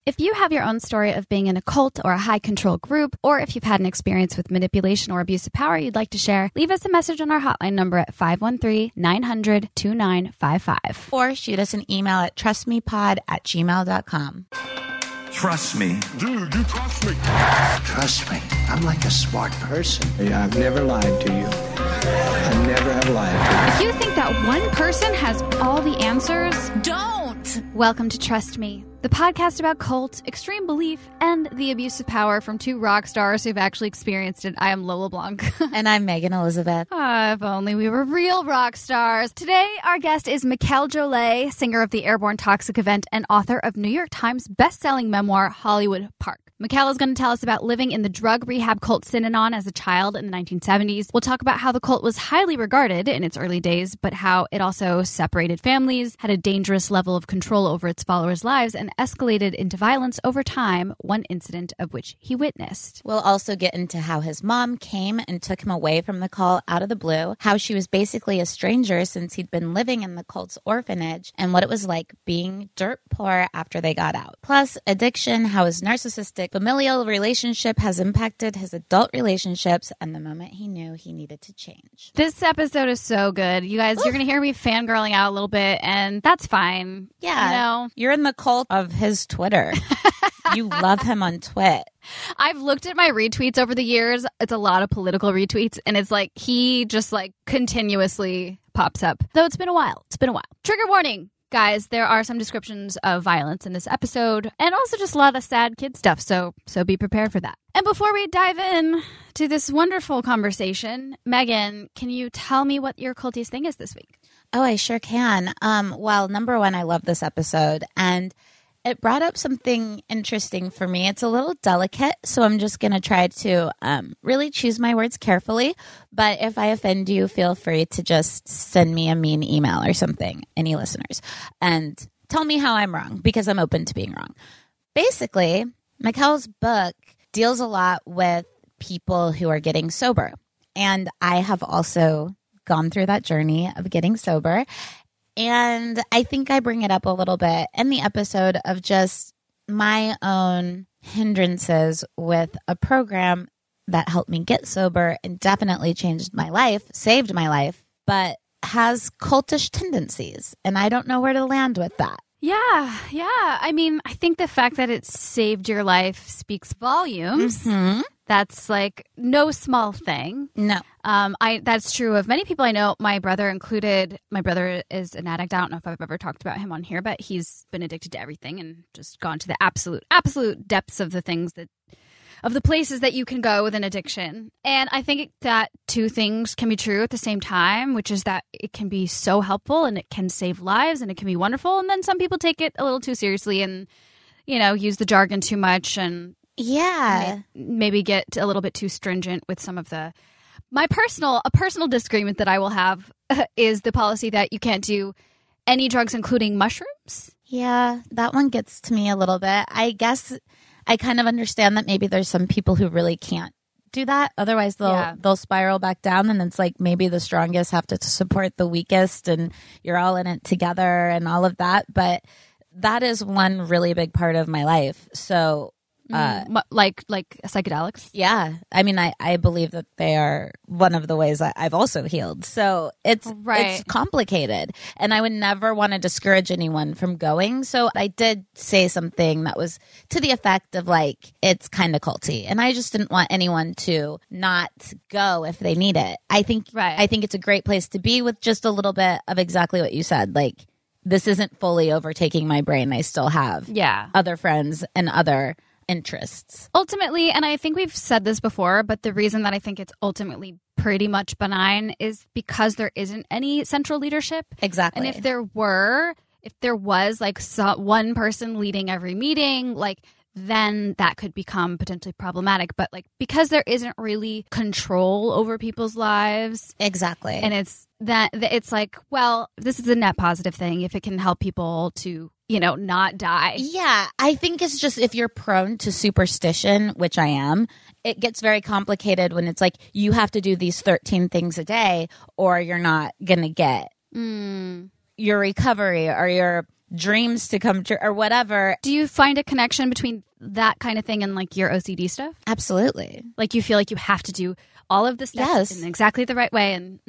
If you have your own story of being in a cult or a high control group, or if you've had an experience with manipulation or abuse of power you'd like to share, leave us a message on our hotline number at 513-900-2955. Or shoot us an email at trustmepod@gmail.com. Trust me. Dude, you trust me. Trust me. I'm like a smart person. Yeah, I've never lied to you. I never have lied to you. If you think that one person has all the answers, Don't! welcome to Trust Me, the podcast about cult, extreme belief, and the abuse of power from two rock stars who've actually experienced it. I am Lola Blanc. And I'm Megan Elizabeth. If only we were real rock stars. Today, our guest is Mikel Jolet, singer of the Airborne Toxic Event and author of New York Times bestselling memoir, Hollywood Park. Mikel is going to tell us about living in the drug rehab cult Synanon as a child in the 1970s. We'll talk about how the cult was highly regarded in its early days, but how it also separated families, had a dangerous level of control over its followers' lives, and escalated into violence over time, one incident of which he witnessed. We'll also get into how his mom came and took him away from the cult out of the blue, how she was basically a stranger since he'd been living in the cult's orphanage, and what it was like being dirt poor after they got out. Plus, addiction, how his narcissistic familial relationship has impacted his adult relationships, and the moment he knew he needed to change. This episode is so good. You guys, you're going to hear me fangirling out a little bit, and that's fine. Yeah. You know? You're in the cult of his Twitter. You love him on Twit. I've looked at my retweets over the years. It's a lot of political retweets, and it's like he just like continuously pops up. Though it's been a while. Trigger warning. Guys, there are some descriptions of violence in this episode, and also just a lot of sad kid stuff, so be prepared for that. And before we dive in to this wonderful conversation, Megan, can you tell me what your cultiest thing is this week? Oh, I sure can. Well, number one, I love this episode, and it brought up something interesting for me. It's a little delicate, so I'm just going to try to really choose my words carefully. But if I offend you, feel free to just send me a mean email or something, any listeners, and tell me how I'm wrong, because I'm open to being wrong. Basically, Mikel's book deals a lot with people who are getting sober. And I have also gone through that journey of getting sober. And I think I bring it up a little bit in the episode of just my own hindrances with a program that helped me get sober and definitely changed my life, saved my life, but has cultish tendencies. And I don't know where to land with that. Yeah. I mean, I think the fact that it saved your life speaks volumes. Mm-hmm. That's like no small thing. No. That's true of many people I know, my brother included. My brother is an addict. I don't know if I've ever talked about him on here, but he's been addicted to everything and just gone to the absolute depths of the things of the places that you can go with an addiction. And I think that two things can be true at the same time, which is that it can be so helpful and it can save lives and it can be wonderful. And then some people take it a little too seriously and, use the jargon too much and maybe get a little bit too stringent with some of the... A personal disagreement that I will have is the policy that you can't do any drugs, including mushrooms. Yeah, that one gets to me a little bit. I guess I kind of understand that maybe there's some people who really can't do that. Otherwise, they'll spiral back down, and it's like maybe the strongest have to support the weakest, and you're all in it together and all of that. But that is one really big part of my life. So, like psychedelics. Yeah, I mean, I believe that they are one of the ways I've also healed. So it's complicated, and I would never want to discourage anyone from going. So I did say something that was to the effect of like, it's kind of culty, and I just didn't want anyone to not go if they need it. I think it's a great place to be with just a little bit of exactly what you said. Like, this isn't fully overtaking my brain. I still have other friends and other interests. Ultimately, and I think we've said this before, but the reason that I think it's ultimately pretty much benign is because there isn't any central leadership. Exactly. And if there was like one person leading every meeting, like then that could become potentially problematic. But like, because there isn't really control over people's lives. Exactly. And it's like, well, this is a net positive thing if it can help people to, not die. Yeah, I think it's just if you're prone to superstition, which I am, it gets very complicated when it's like you have to do these 13 things a day or you're not going to get your recovery or your dreams to come true or whatever. Do you find a connection between that kind of thing and like your OCD stuff? Absolutely. Like you feel like you have to do all of the steps in exactly the right way, and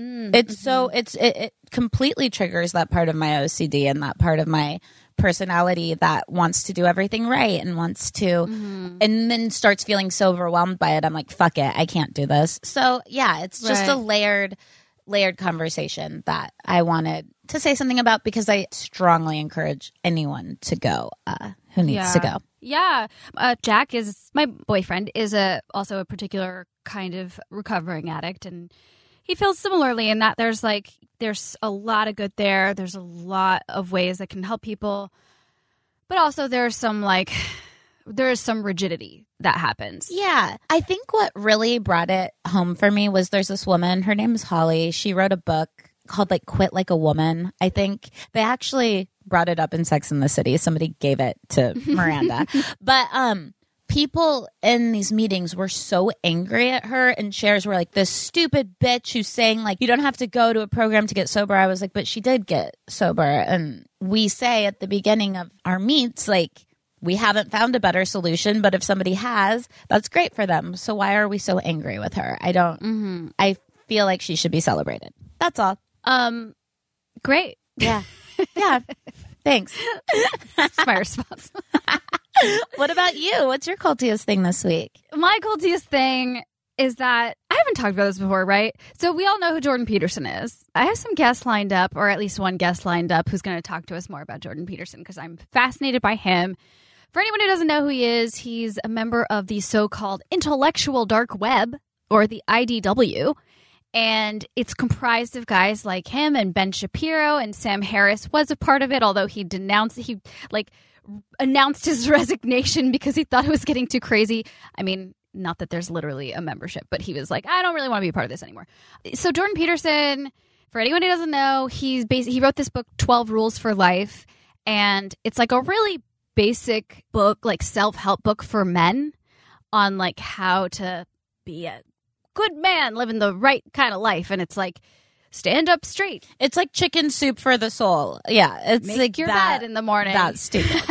it completely triggers that part of my OCD and that part of my personality that wants to do everything right and wants to and then starts feeling so overwhelmed by it. I'm like, fuck it, I can't do this. So yeah, it's just a layered conversation that I wanted to say something about, because I strongly encourage anyone to go who needs to go. Yeah. Jack is my boyfriend, is also a particular kind of recovering addict, and he feels similarly in that there's a lot of good there. There's a lot of ways that can help people, but also there's some rigidity that happens. Yeah. I think what really brought it home for me was there's this woman, her name is Holly. She wrote a book called like Quit Like a Woman. I think they actually brought it up in Sex and the City. Somebody gave it to Miranda. But people in these meetings were so angry at her, and shares were like, this stupid bitch who's saying like you don't have to go to a program to get sober. I was like, but she did get sober. And we say at the beginning of our meets, like, we haven't found a better solution, but if somebody has, that's great for them. So why are we so angry with her? I feel like she should be celebrated. That's all. Great. Yeah. Yeah. Thanks. That's my response. What about you? What's your cultiest thing this week? My cultiest thing is that I haven't talked about this before, right? So we all know who Jordan Peterson is. I have some guests lined up, or at least one guest lined up, who's going to talk to us more about Jordan Peterson, because I'm fascinated by him. For anyone who doesn't know who he is, he's a member of the so-called intellectual dark web, or the IDW. And it's comprised of guys like him and Ben Shapiro, and Sam Harris was a part of it, although he announced his resignation because he thought it was getting too crazy. I mean, not that there's literally a membership, but he was like, I don't really want to be a part of this anymore. So Jordan Peterson, for anyone who doesn't know, he wrote this book, 12 Rules for Life, and it's like a really basic book, like self-help book for men on like how to be a good man, living the right kind of life. And it's like, stand up straight. It's like chicken soup for the soul. Yeah. It's Make like your that, bed in the morning. That's stupid.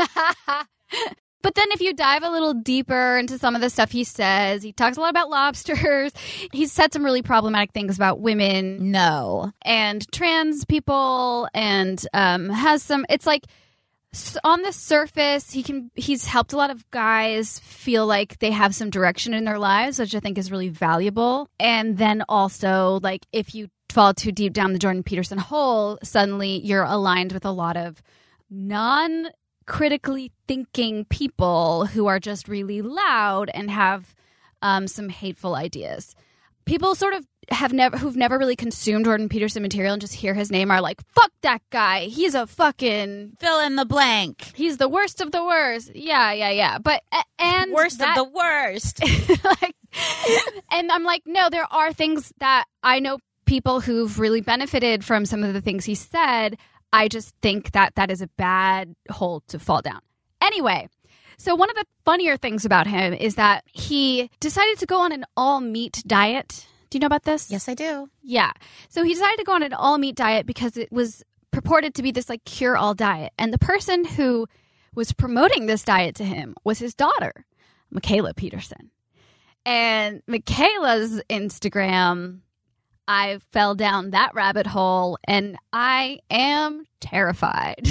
But then if you dive a little deeper into some of the stuff he says, he talks a lot about lobsters. He's said some really problematic things about women. No. And trans people, and has some, it's like, on the surface, he's helped a lot of guys feel like they have some direction in their lives, which I think is really valuable. And then also, like, if you fall too deep down the Jordan Peterson hole, suddenly you're aligned with a lot of non-critically thinking people who are just really loud and have some hateful ideas. People sort of who've never really consumed Jordan Peterson material and just hear his name are like, fuck that guy. He's a fucking fill in the blank. He's the worst of the worst. Yeah. But and worst of the worst. Like, and I'm like, no, there are things that I know people who've really benefited from some of the things he said. I just think that is a bad hole to fall down. Anyway, so one of the funnier things about him is that he decided to go on an all-meat diet. Do you know about this? Yes, I do. Yeah. So he decided to go on an all-meat diet because it was purported to be this like cure-all diet. And the person who was promoting this diet to him was his daughter, Mikhaila Peterson. And Mikhaila's Instagram, I fell down that rabbit hole and I am terrified.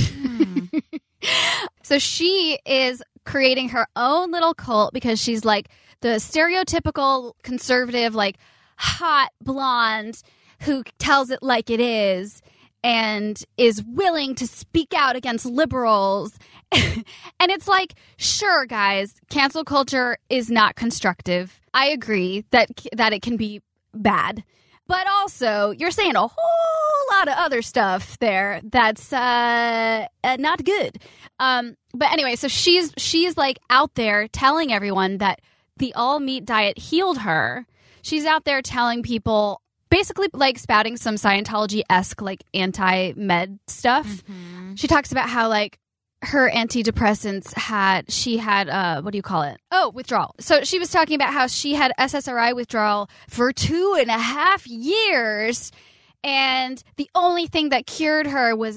So she is creating her own little cult because she's like the stereotypical conservative, like hot blonde who tells it like it is and is willing to speak out against liberals. And it's like, sure, guys, cancel culture is not constructive. I agree that it can be bad. But also, you're saying a whole lot of other stuff there that's not good. But anyway, so she's like out there telling everyone that the all-meat diet healed her. She's out there telling people, basically like spouting some Scientology-esque like anti-med stuff. Mm-hmm. She talks about how like her antidepressants had what do you call it? Oh, withdrawal. So she was talking about how she had SSRI withdrawal for 2.5 years, and the only thing that cured her was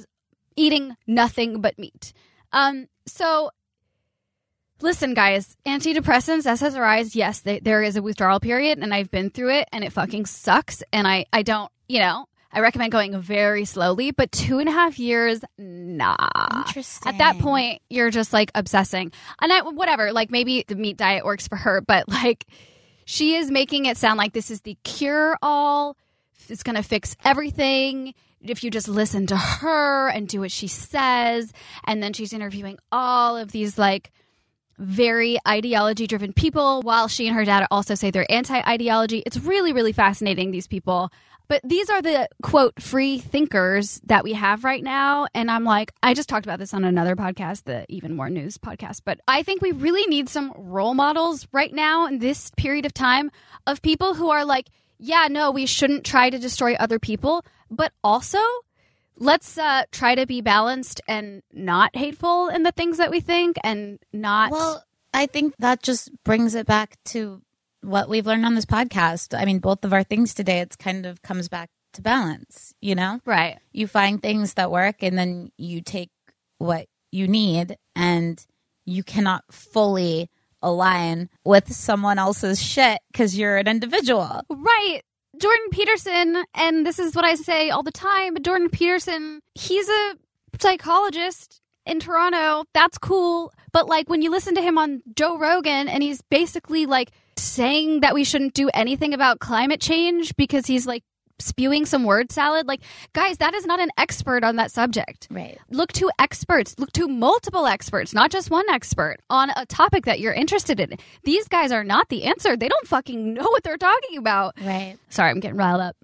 eating nothing but meat. So listen, guys, antidepressants, SSRIs, yes, there is a withdrawal period, and I've been through it, and it fucking sucks. And I don't, I recommend going very slowly, but 2.5 years, nah. Interesting. At that point, you're just like obsessing. And whatever, like maybe the meat diet works for her, but like she is making it sound like this is the cure-all. It's going to fix everything if you just listen to her and do what she says. And then she's interviewing all of these like very ideology-driven people while she and her dad also say they're anti-ideology. It's really, really fascinating, these people. But these are the, quote, free thinkers that we have right now. And I'm like, I just talked about this on another podcast, the Even More News podcast. But I think we really need some role models right now in this period of time of people who are like, yeah, no, we shouldn't try to destroy other people. But also, let's try to be balanced and not hateful in the things that we think and not. Well, I think that just brings it back to what we've learned on this podcast. I mean, both of our things today, it's kind of comes back to balance, Right. You find things that work and then you take what you need, and you cannot fully align with someone else's shit because you're an individual. Right. Jordan Peterson, and this is what I say all the time, but Jordan Peterson, he's a psychologist in Toronto. That's cool. But like when you listen to him on Joe Rogan and he's basically like saying that we shouldn't do anything about climate change because he's like spewing some word salad. Like, guys, that is not an expert on that subject. Right. Look to experts. Look to multiple experts, not just one expert on a topic that you're interested in. These guys are not the answer. They don't fucking know what they're talking about. Right. Sorry, I'm getting riled up.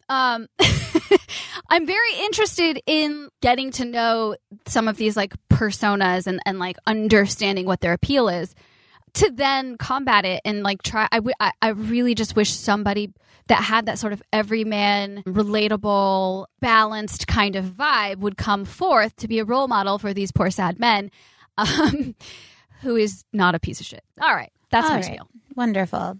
I'm very interested in getting to know some of these like personas and like understanding what their appeal is to then combat it and like try. I really just wish somebody that had that sort of everyman, relatable, balanced kind of vibe would come forth to be a role model for these poor, sad men, who is not a piece of shit. All right. That's my spiel. Wonderful.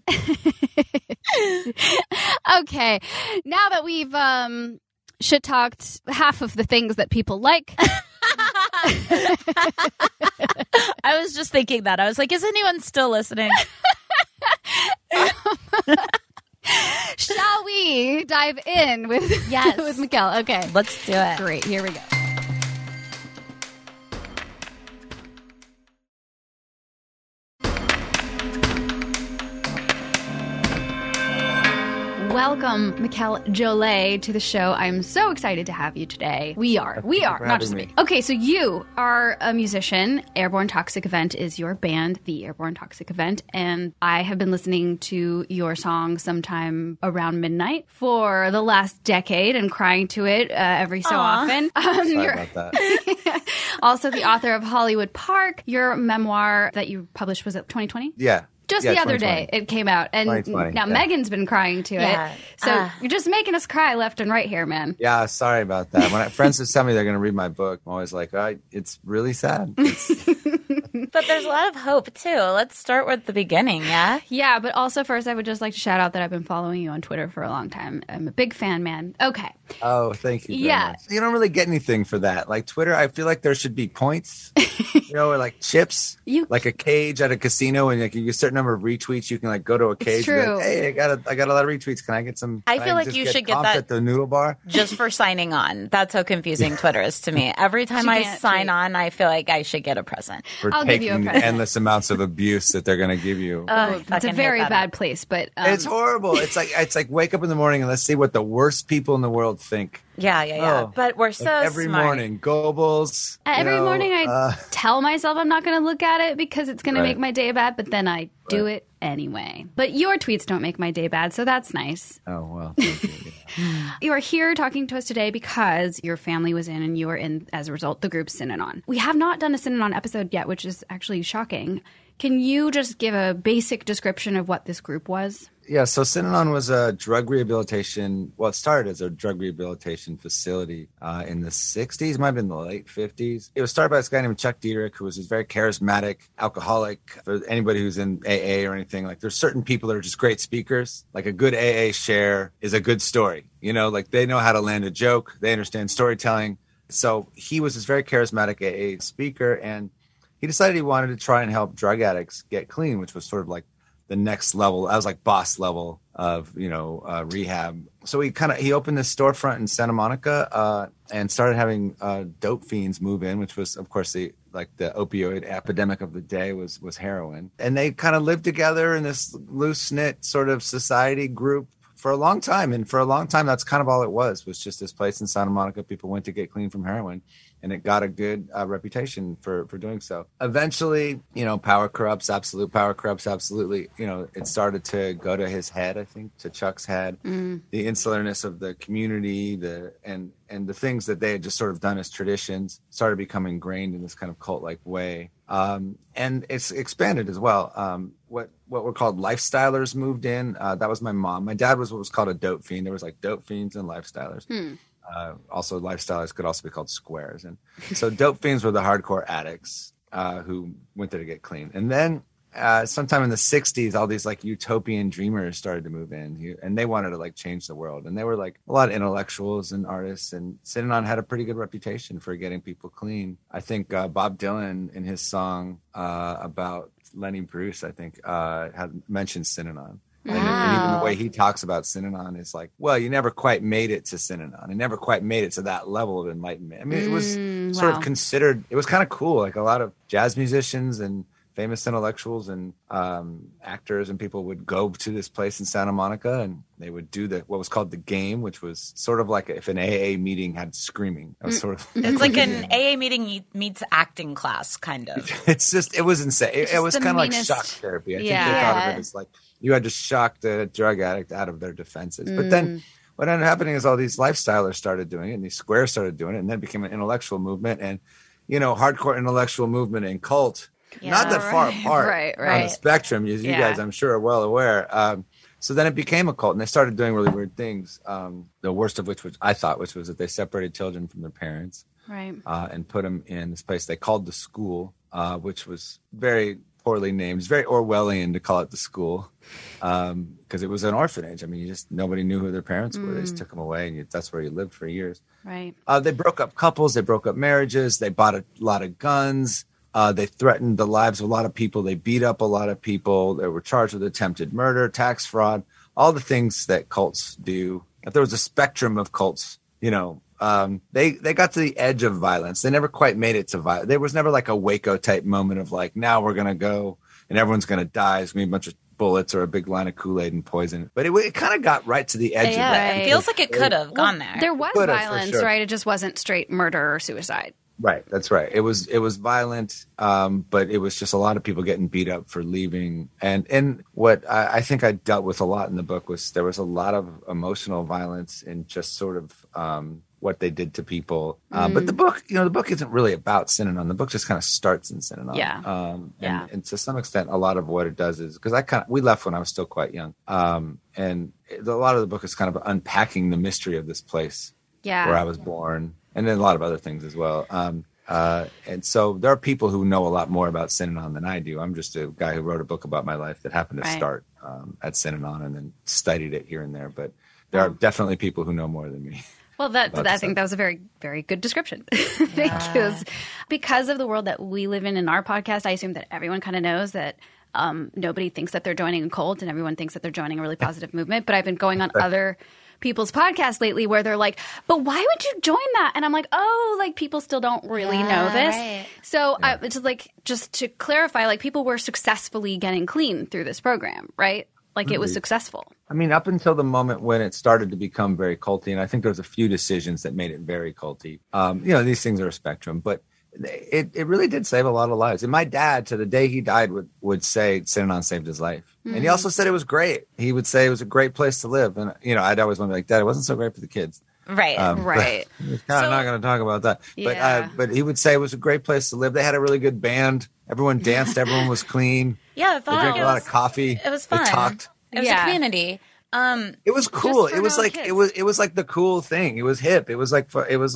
Okay. Now that we've shit-talked half of the things that people like. I was just thinking that. I was like, is anyone still listening? Shall we dive in with with Mikkel? Okay. Let's do it. Great. Here we go. Welcome, Mikkel Jolet, to the show. I'm so excited to have you today. We are, not just me. Okay, so you are a musician. Airborne Toxic Event is your band, the Airborne Toxic Event, and I have been listening to your song sometime around midnight for the last decade and crying to it every so often. Sorry about that. Also the author of Hollywood Park. Your memoir that you published, was it 2020? Yeah. Just the other day, it came out. And now Megan's been crying to it. So you're just making us cry left and right here, man. Yeah, sorry about that. When friends tell me they're going to read my book, I'm always like, it's really sad. But there's a lot of hope, too. Let's start with the beginning, yeah? Yeah, but also first I would just like to shout out that I've been following you on Twitter for a long time. I'm a big fan, man. Okay. Oh, thank you very much. You don't really get anything for that. Like Twitter, I feel like there should be points, or like chips, like a cage at a casino, and like you get a certain number of retweets, you can like go to a cage. True. And be like, hey, I got a lot of retweets. Can I get some? I feel like you should get that at the noodle bar just for signing on. That's how confusing Twitter is to me. Every time I sign on, I feel like I should get a present. I'll give you a present. Endless amounts of abuse that they're going to give you. It's a very bad place, but it's horrible. It's like wake up in the morning and let's see what the worst people in the world think. Yeah. Oh, but we're so every smart. morning, Goebbels. Every morning I tell myself I'm not going to look at it because it's going to make my day bad, but then I do it anyway. But your tweets don't make my day bad, so that's nice. Oh, well, thank you. You are here talking to us today because your family was in and you were in, as a result, the group Synanon. We have not done a Synanon episode yet, which is actually shocking. Can you just give a basic description of what this group was? Yeah, so Synanon was a drug rehabilitation. Well, it started as a drug rehabilitation facility in the 60s, might have been the late 50s. It was started by this guy named Chuck Dietrich, who was this very charismatic alcoholic. For anybody who's in AA or anything, like there's certain people that are just great speakers. Like a good AA share is a good story. Like they know how to land a joke. They understand storytelling. So he was this very charismatic AA speaker, and he decided he wanted to try and help drug addicts get clean, which was sort of like the next level. I was like boss level of, rehab. So he opened this storefront in Santa Monica and started having dope fiends move in, which was, of course, the opioid epidemic of the day was heroin. And they kind of lived together in this loose knit sort of society group for a long time. And for a long time, that's kind of all it was just this place in Santa Monica. People went to get clean from heroin, and it got a good reputation for doing so. Eventually, power corrupts, absolute power corrupts, absolutely. It started to go to his head, I think, to Chuck's head. The insularness of the community, and the things that they had just sort of done as traditions started becoming ingrained in this kind of cult-like way. And it's expanded as well. What were called lifestylers moved in. That was my mom. My dad was what was called a dope fiend. There was like dope fiends and lifestylers. Also, lifestylers could also be called squares. And so dope fiends were the hardcore addicts who went there to get clean. And then sometime in the 60s, all these like utopian dreamers started to move in, and they wanted to like change the world. And they were like a lot of intellectuals and artists, and Synanon had a pretty good reputation for getting people clean. I think Bob Dylan in his song about Lenny Bruce, I think, had mentioned Synanon. And even the way he talks about Synanon is like, well, you never quite made it to Synanon. You never quite made it to that level of enlightenment. I mean, it was sort of considered, it was kind of cool. Like a lot of jazz musicians and famous intellectuals and actors and people would go to this place in Santa Monica, and they would do what was called the game, which was sort of like if an AA meeting had screaming. It was sort of it's like an AA meeting meets acting class, kind of. It was insane. It was kind of like shock therapy. I think they thought of it as like you had to shock the drug addict out of their defenses. But then what ended up happening is all these lifestylers started doing it, and these squares started doing it, and then it became an intellectual movement. And hardcore intellectual movement and cult. Not that far apart on the spectrum, as you guys, I'm sure, are well aware. So then it became a cult, and they started doing really weird things. The worst of which was that they separated children from their parents, and put them in this place they called the school, which was very poorly named. It's very Orwellian to call it the school, because it was an orphanage. I mean, nobody knew who their parents were. They just took them away, and that's where you lived for years. Right. They broke up couples. They broke up marriages. They bought a lot of guns. They threatened the lives of a lot of people. They beat up a lot of people. They were charged with attempted murder, tax fraud, all the things that cults do. If there was a spectrum of cults, they got to the edge of violence. They never quite made it to violence. There was never like a Waco type moment of like, now we're going to go and everyone's going to die. It's going to be a bunch of bullets or a big line of Kool-Aid and poison. But it kind of got right to the edge of that. It feels like it could have gone there. There was violence, right? It just wasn't straight murder or suicide. Right, that's right. It was violent, but it was just a lot of people getting beat up for leaving. And what I think I dealt with a lot in the book was there was a lot of emotional violence in just sort of what they did to people. But the book isn't really about Synanon. The book just kind of starts in Synanon. And to some extent, a lot of what it does is because we left when I was still quite young, and a lot of the book is kind of unpacking the mystery of this place where I was born. And then a lot of other things as well. And so there are people who know a lot more about Synanon than I do. I'm just a guy who wrote a book about my life that happened to start at Synanon and then studied it here and there. But there are definitely people who know more than me. Well, I think that was a very, very good description. Thank you. Because of the world that we live in our podcast, I assume that everyone kind of knows that nobody thinks that they're joining a cult and everyone thinks that they're joining a really positive movement. But I've been going on other people's podcasts lately where they're like, but why would you join that? And I'm like, people still don't really know this. Right. So it's like, just to clarify, people were successfully getting clean through this program, right? It was successful. I mean, up until the moment when it started to become very culty, and I think there was a few decisions that made it very culty. These things are a spectrum, but it really did save a lot of lives. And my dad, to the day he died, would say Synanon saved his life. Mm-hmm. And he also said it was great. He would say it was a great place to live. And, I'd always want to be like, Dad, it wasn't so great for the kids. Right. Right. We're kind of not going to talk about that. But he would say it was a great place to live. They had a really good band. Everyone danced. Everyone was clean. Yeah. They drank a lot of coffee. It was fun. They talked. It was a community. It was cool. It was like kids. It was like the cool thing. It was hip. It was like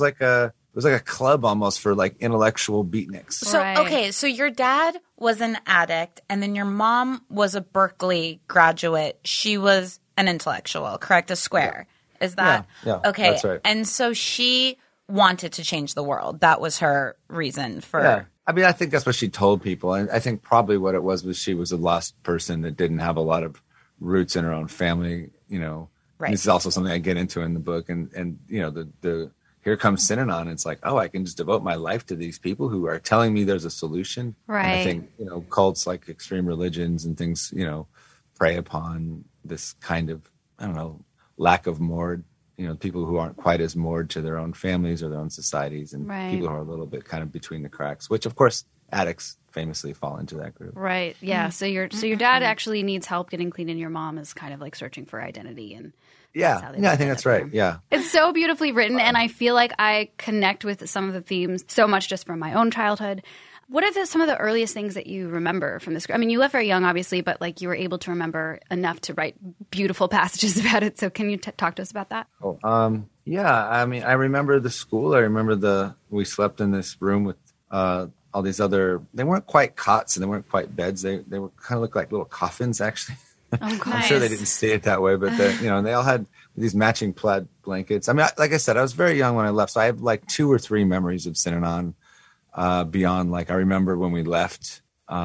a club almost for intellectual beatniks. So okay, so your dad was an addict, and then your mom was a Berkeley graduate. She was an intellectual, correct? A square. Is that yeah? Okay. That's right. And so she wanted to change the world. That was her reason for. Yeah. I mean, I think that's what she told people. And I think probably what it was she was a lost person that didn't have a lot of roots in her own family, you know. Right. This is also something I get into in the book. And you know, the here comes Synanon. It's like, oh, I can just devote my life to these people who are telling me there's a solution. Right. And I think, you know, cults like extreme religions and things, you know, prey upon this kind of, I don't know, lack of moored, you know, people who aren't quite as moored to their own families or their own societies, and people who are a little bit kind of between the cracks, which of course addicts famously fall into that group. Right. Yeah. So your dad actually needs help getting clean, and your mom is kind of like searching for identity. And yeah, I think that's right. Yeah. It's so beautifully written, and I feel like I connect with some of the themes so much just from my own childhood. What are some of the earliest things that you remember from this? I mean, you left very young, obviously, but like you were able to remember enough to write beautiful passages about it. So can you talk to us about that? Yeah. I mean, I remember the school. I remember we slept in this room with all these other. They weren't quite cots and they weren't quite beds. They were kind of looked like little coffins, actually. Oh, I'm sure they didn't see it that way, but you know, they all had these matching plaid blankets. I mean, like I said, I was very young when I left, so I have like 2 or 3 memories of Synanon. Beyond, like, I remember when we left,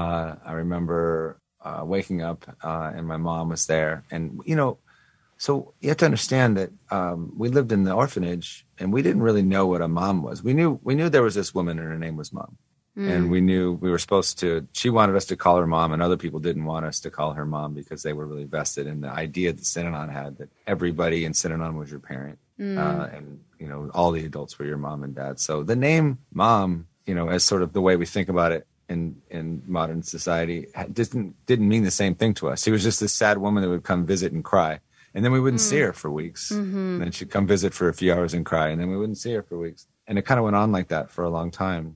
I remember waking up and my mom was there. And, you know, so you have to understand that we lived in the orphanage and we didn't really know what a mom was. We knew there was this woman and her name was Mom. And we knew we were supposed to, she wanted us to call her mom, and other people didn't want us to call her mom because they were really vested in the idea that Synanon had, that everybody in Synanon was your parent. And, you know, all the adults were your mom and dad. So the name Mom, you know, as sort of the way we think about it in modern society, didn't mean the same thing to us. She was just this sad woman that would come visit and cry. And then we wouldn't see her for weeks. And then she'd come visit for a few hours and cry. And then we wouldn't see her for weeks. And it kind of went on like that for a long time.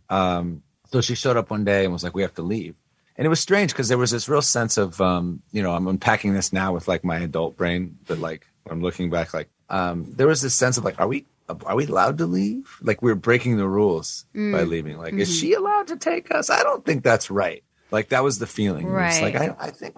So she showed up one day and was like, we have to leave. And it was strange because there was this real sense of, you know, I'm unpacking this now with like my adult brain, but like when I'm looking back, like there was this sense of like, are we allowed to leave? Like we're breaking the rules by leaving. Like, is she allowed to take us? I don't think that's right. Like that was the feeling. Right. It's like, I think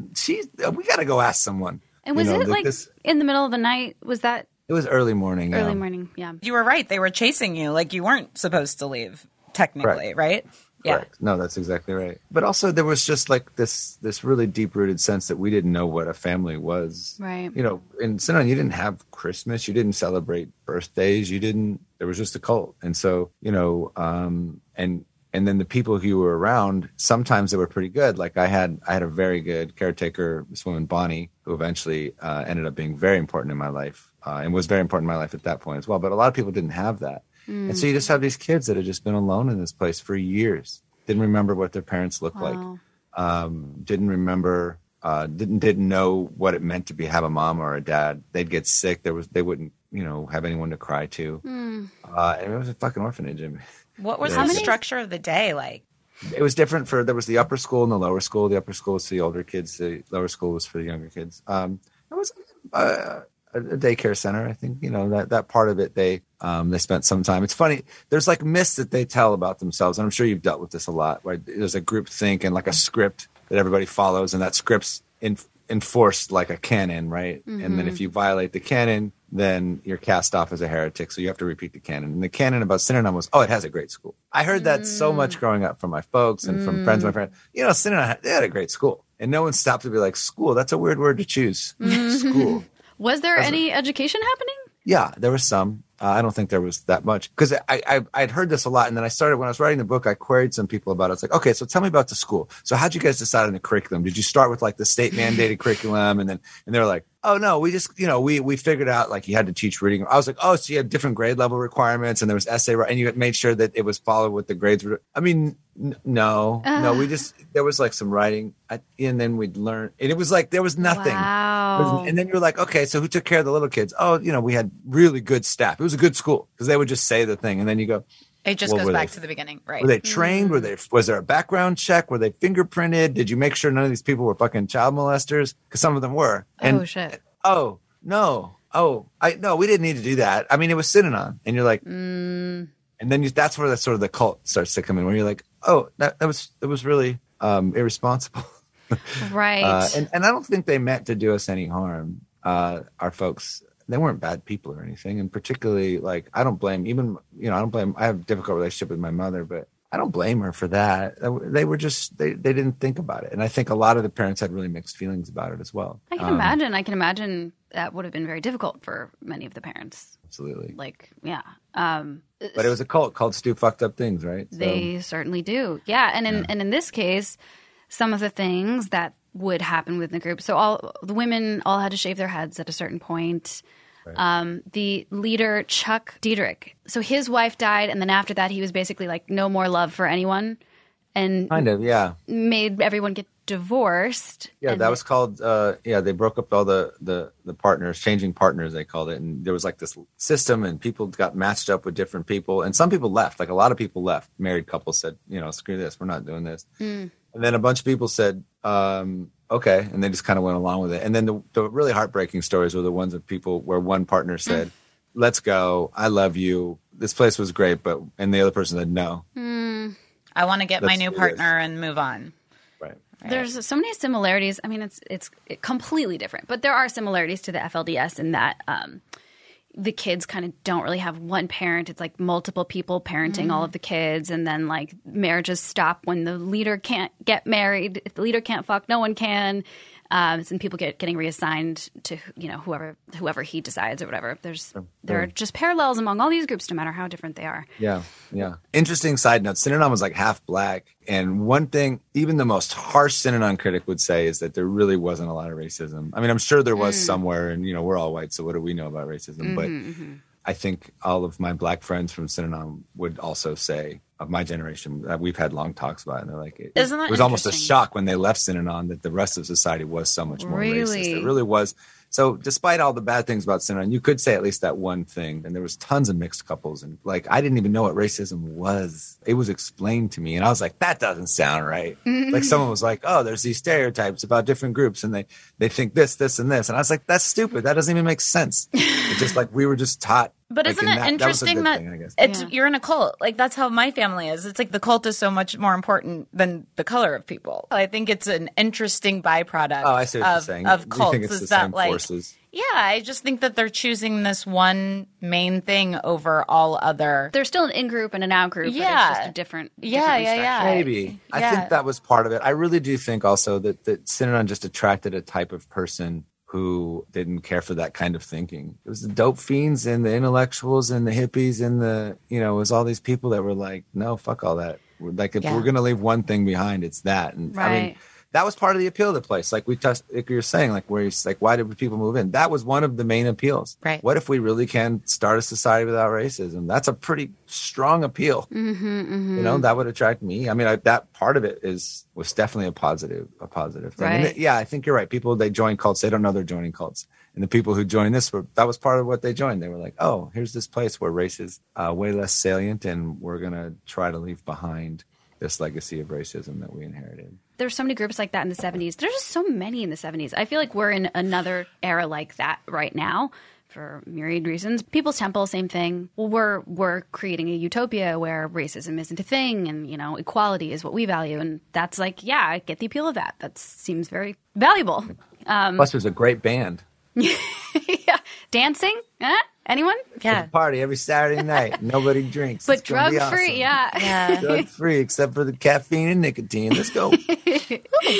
we got to go ask someone. And was it like in the middle of the night? Was that? It was early morning. Early morning. Yeah. You were right. They were chasing you. Like you weren't supposed to leave technically, right? Yeah. Correct. No, that's exactly right. But also there was just like this really deep-rooted sense that we didn't know what a family was. Right. You know, in Synanon, you didn't have Christmas. You didn't celebrate birthdays. There was just a cult. And so, you know, and then the people who you were around, sometimes they were pretty good. Like I had a very good caretaker, this woman, Bonnie, who eventually ended up being very important in my life and was very important in my life at that point as well. But a lot of people didn't have that. And so you just have these kids that had just been alone in this place for years, didn't remember what their parents looked like, didn't remember, didn't know what it meant to have a mom or a dad. They'd get sick. They wouldn't, you know, have anyone to cry to. And it was a fucking orphanage. I mean, what was the structure of the day like? It was different there was the upper school and the lower school. The upper school was for the older kids. The lower school was for the younger kids. It was a daycare center. I think, you know, that part of it, they spent some time. It's funny. There's like myths that they tell about themselves. And I'm sure you've dealt with this a lot, where there's a group think and like a script that everybody follows. And that script's enforced like a canon, right? And then if you violate the canon, then you're cast off as a heretic. So you have to repeat the canon. And the canon about Synanon was, it has a great school. I heard that so much growing up from my folks and from friends of my friends. You know, Synanon, they had a great school. And no one stopped to be like, school, that's a weird word to choose. School. Was there any education happening? Yeah, there was some. I don't think there was that much because I'd heard this a lot. And then when I was writing the book, I queried some people about it. It's like, okay, so tell me about the school. So how'd you guys decide on the curriculum? Did you start with like the state mandated curriculum? And they were like, oh no, we just, you know, we figured out like you had to teach reading. I was like, oh, so you had different grade level requirements and there was essay, and you had made sure that it was followed with the grades. I mean, no, there was like some writing and then we'd learn. And it was like, there was nothing. Wow. And then you're like, okay, so who took care of the little kids? Oh, you know, we had really good staff. It was a good school because they would just say the thing. And then you go, it just goes back to the beginning, right? Were they trained? Was there a background check? Were they fingerprinted? Did you make sure none of these people were fucking child molesters? Because some of them were. And, oh shit. Oh no. Oh, no, we didn't need to do that. I mean, it was Synanon, and you're like, and then that's where sort of the cult starts to come in, where you're like, oh, that was really irresponsible, right? And I don't think they meant to do us any harm. Our folks, they weren't bad people or anything. And particularly, like, I don't blame I have a difficult relationship with my mother, but I don't blame her for that. They were just, they didn't think about it. And I think a lot of the parents had really mixed feelings about it as well. I can imagine that would have been very difficult for many of the parents. Absolutely. Like, yeah. But it was a cult. Cults do fucked up things, right? So, they certainly do. Yeah. And in this case, some of the things that would happen within the group. So all the women all had to shave their heads at a certain point. Right. The leader, Chuck Diederich. So his wife died, and then after that, he was basically like, no more love for anyone. And kind of, yeah. Made everyone get divorced. Yeah, that was called, they broke up all the partners, changing partners, they called it. And there was like this system, and people got matched up with different people. And some people left, like a lot of people left. Married couples said, screw this, we're not doing this. And then a bunch of people said, okay. And they just kind of went along with it. And then the really heartbreaking stories were the ones of people where one partner said, let's go. I love you. This place was great. And the other person said, no. I want to get my new partner and move on. Right. There's so many similarities. I mean, it's completely different, but there are similarities to the FLDS in that the kids kind of don't really have one parent. It's like multiple people parenting all of the kids, and then like marriages stop when the leader can't get married. If the leader can't fuck, no one can. And people getting reassigned to whoever he decides or whatever. There are just parallels among all these groups, no matter how different they are. Yeah. Interesting side note: Synanon was like half black, and one thing even the most harsh Synanon critic would say is that there really wasn't a lot of racism. I mean, I'm sure there was somewhere, and we're all white, so what do we know about racism? But I think all of my black friends from Synanon would also say, of my generation, we've had long talks about it, and they're like, it was almost a shock when they left Synanon that the rest of society was so much more racist. It really was. So despite all the bad things about Synanon, you could say at least that one thing. And there was tons of mixed couples. And like, I didn't even know what racism was. It was explained to me. And I was like, that doesn't sound right. Like someone was like, oh, there's these stereotypes about different groups. And they think this, and this. And I was like, that's stupid. That doesn't even make sense. It's just like we were just taught. But isn't it interesting that you're in a cult? Like, that's how my family is. It's like the cult is so much more important than the color of people. I think it's an interesting byproduct of cults. You think it's the same forces? Yeah, I just think that they're choosing this one main thing over all other. There's still an in-group and an out-group, but it's just a different structure. Maybe. I think that was part of it. I really do think also that Synanon just attracted a type of person who didn't care for that kind of thinking. It was the dope fiends and the intellectuals and the hippies and it was all these people that were like, no, fuck all that. Like, if we're going to leave one thing behind, it's that. And I mean, that was part of the appeal of the place. Like like you're saying, like where it's like, why did people move in? That was one of the main appeals. Right. What if we really can start a society without racism? That's a pretty strong appeal. That would attract me. I mean, that part of it was definitely a positive thing. Right. And I think you're right. People, they join cults. They don't know they're joining cults. And the people who joined that was part of what they joined. They were like, oh, here's this place where race is way less salient, and we're going to try to leave behind this legacy of racism that we inherited. There's so many groups like that in the 70s. There's just so many in the 70s. I feel like we're in another era like that right now for myriad reasons. People's Temple, same thing. Well, we're creating a utopia where racism isn't a thing, and equality is what we value. And that's like, I get the appeal of that. That seems very valuable. Plus, there's a great band. Yeah. Dancing? Anyone? Yeah. Party every Saturday night. Nobody drinks. But drug free, awesome. Drug free, except for the caffeine and nicotine. Let's go. The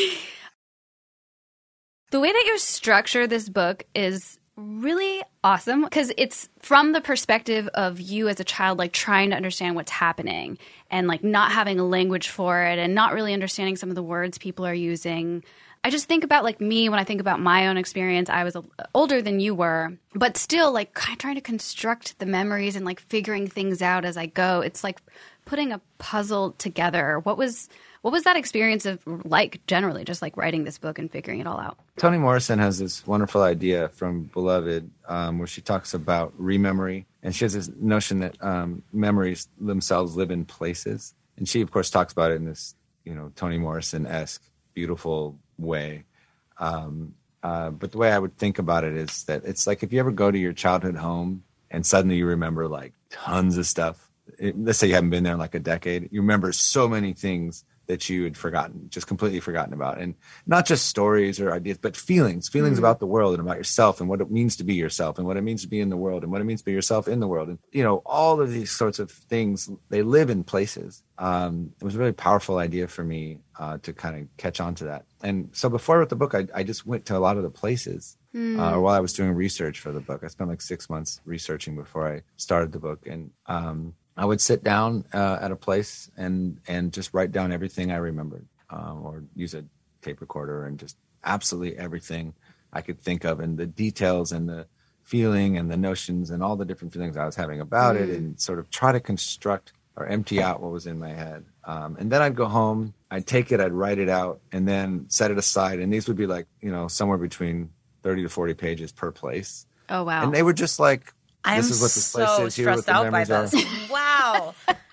way that you structure this book is really awesome because it's from the perspective of you as a child, like trying to understand what's happening and like not having a language for it and not really understanding some of the words people are using. I just think about like me when I think about my own experience. I was older than you were, but still like trying to construct the memories and like figuring things out as I go. It's like putting a puzzle together. What was that experience like generally, just like writing this book and figuring it all out? Toni Morrison has this wonderful idea from Beloved where she talks about rememory. And she has this notion that memories themselves live in places. And she, of course, talks about it in this, Toni Morrison-esque, beautiful way. But the way I would think about it is that it's like if you ever go to your childhood home and suddenly you remember like tons of stuff. Let's say you haven't been there in like a decade. You remember so many things that you had forgotten, just completely forgotten about. And not just stories or ideas, but feelings about the world and about yourself and what it means to be yourself and what it means to be in the world and what it means to be yourself in the world. And, you know, all of these sorts of things, they live in places. It was a really powerful idea for me to kind of catch on to that. And so before I wrote the book, I just went to a lot of the places while I was doing research for the book. I spent like 6 months researching before I started the book. And I would sit down at a place and just write down everything I remembered, or use a tape recorder and just absolutely everything I could think of, and the details and the feeling and the notions and all the different feelings I was having about it, and sort of try to construct or empty out what was in my head. And then I'd go home, I'd take it, I'd write it out, and then set it aside. And these would be like, you know, somewhere between 30 to 40 pages per place. Oh, wow. And they were just like, this is what this place is. Here, what the memories are. Wow.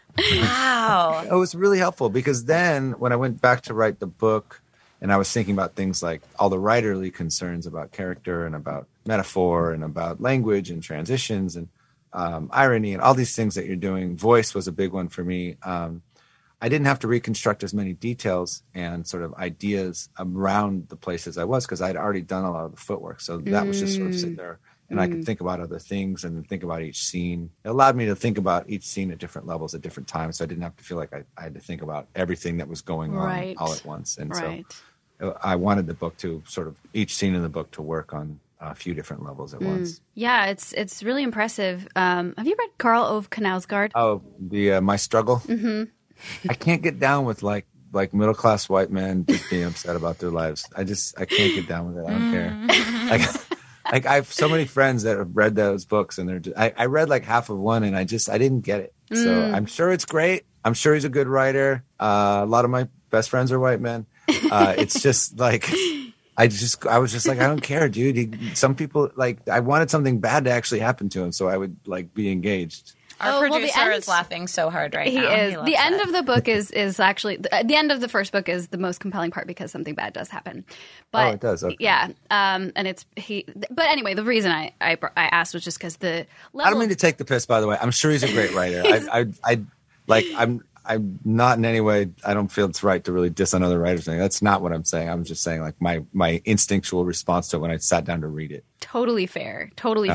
Wow. It was really helpful because then when I went back to write the book and I was thinking about things like all the writerly concerns about character and about metaphor and about language and transitions and irony and all these things that you're doing, voice was a big one for me. I didn't have to reconstruct as many details and sort of ideas around the places I was because I'd already done a lot of the footwork. So that was just sort of sitting there. And I could think about other things and think about each scene. It allowed me to think about each scene at different levels at different times. So I didn't have to feel like I had to think about everything that was going on all at once. And so I wanted the book to sort of, each scene in the book to work on a few different levels at once. Yeah, it's really impressive. Have you read Karl Ove Knausgaard? Oh, the My Struggle? Mm-hmm. I can't get down with like middle-class white men just being upset about their lives. I can't get down with it. I don't care. Like I have so many friends that have read those books, and they're just, I read like half of one, and I didn't get it. So I'm sure it's great. I'm sure he's a good writer. A lot of my best friends are white men. It's just like I was just like, I don't care, dude. Some people like, I wanted something bad to actually happen to him, so I would like be engaged. Our producer is laughing so hard right now. He is. The end of the book is actually the end of the first book is the most compelling part because something bad does happen. But, it does. Okay. Yeah. And it's But anyway, the reason I asked was just because the level. I don't mean to take the piss. By the way, I'm sure he's a great writer. I'm not in any way. I don't feel it's right to really diss on other writers. That's not what I'm saying. I'm just saying like my instinctual response to it when I sat down to read it. Totally fair.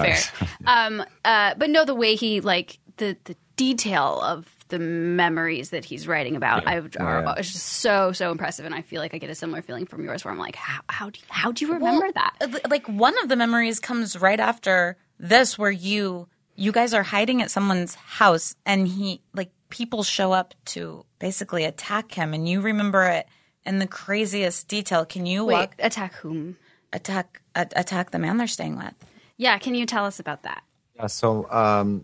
But no, the way he like the detail of the memories that he's writing about, it's just so impressive. And I feel like I get a similar feeling from yours, where I'm like, how do you remember that? Like one of the memories comes right after this, where you guys are hiding at someone's house, and people show up to basically attack him, and you remember it in the craziest detail. Can you attack whom? Attack the man they're staying with. Yeah, can you tell us about that? Yeah, so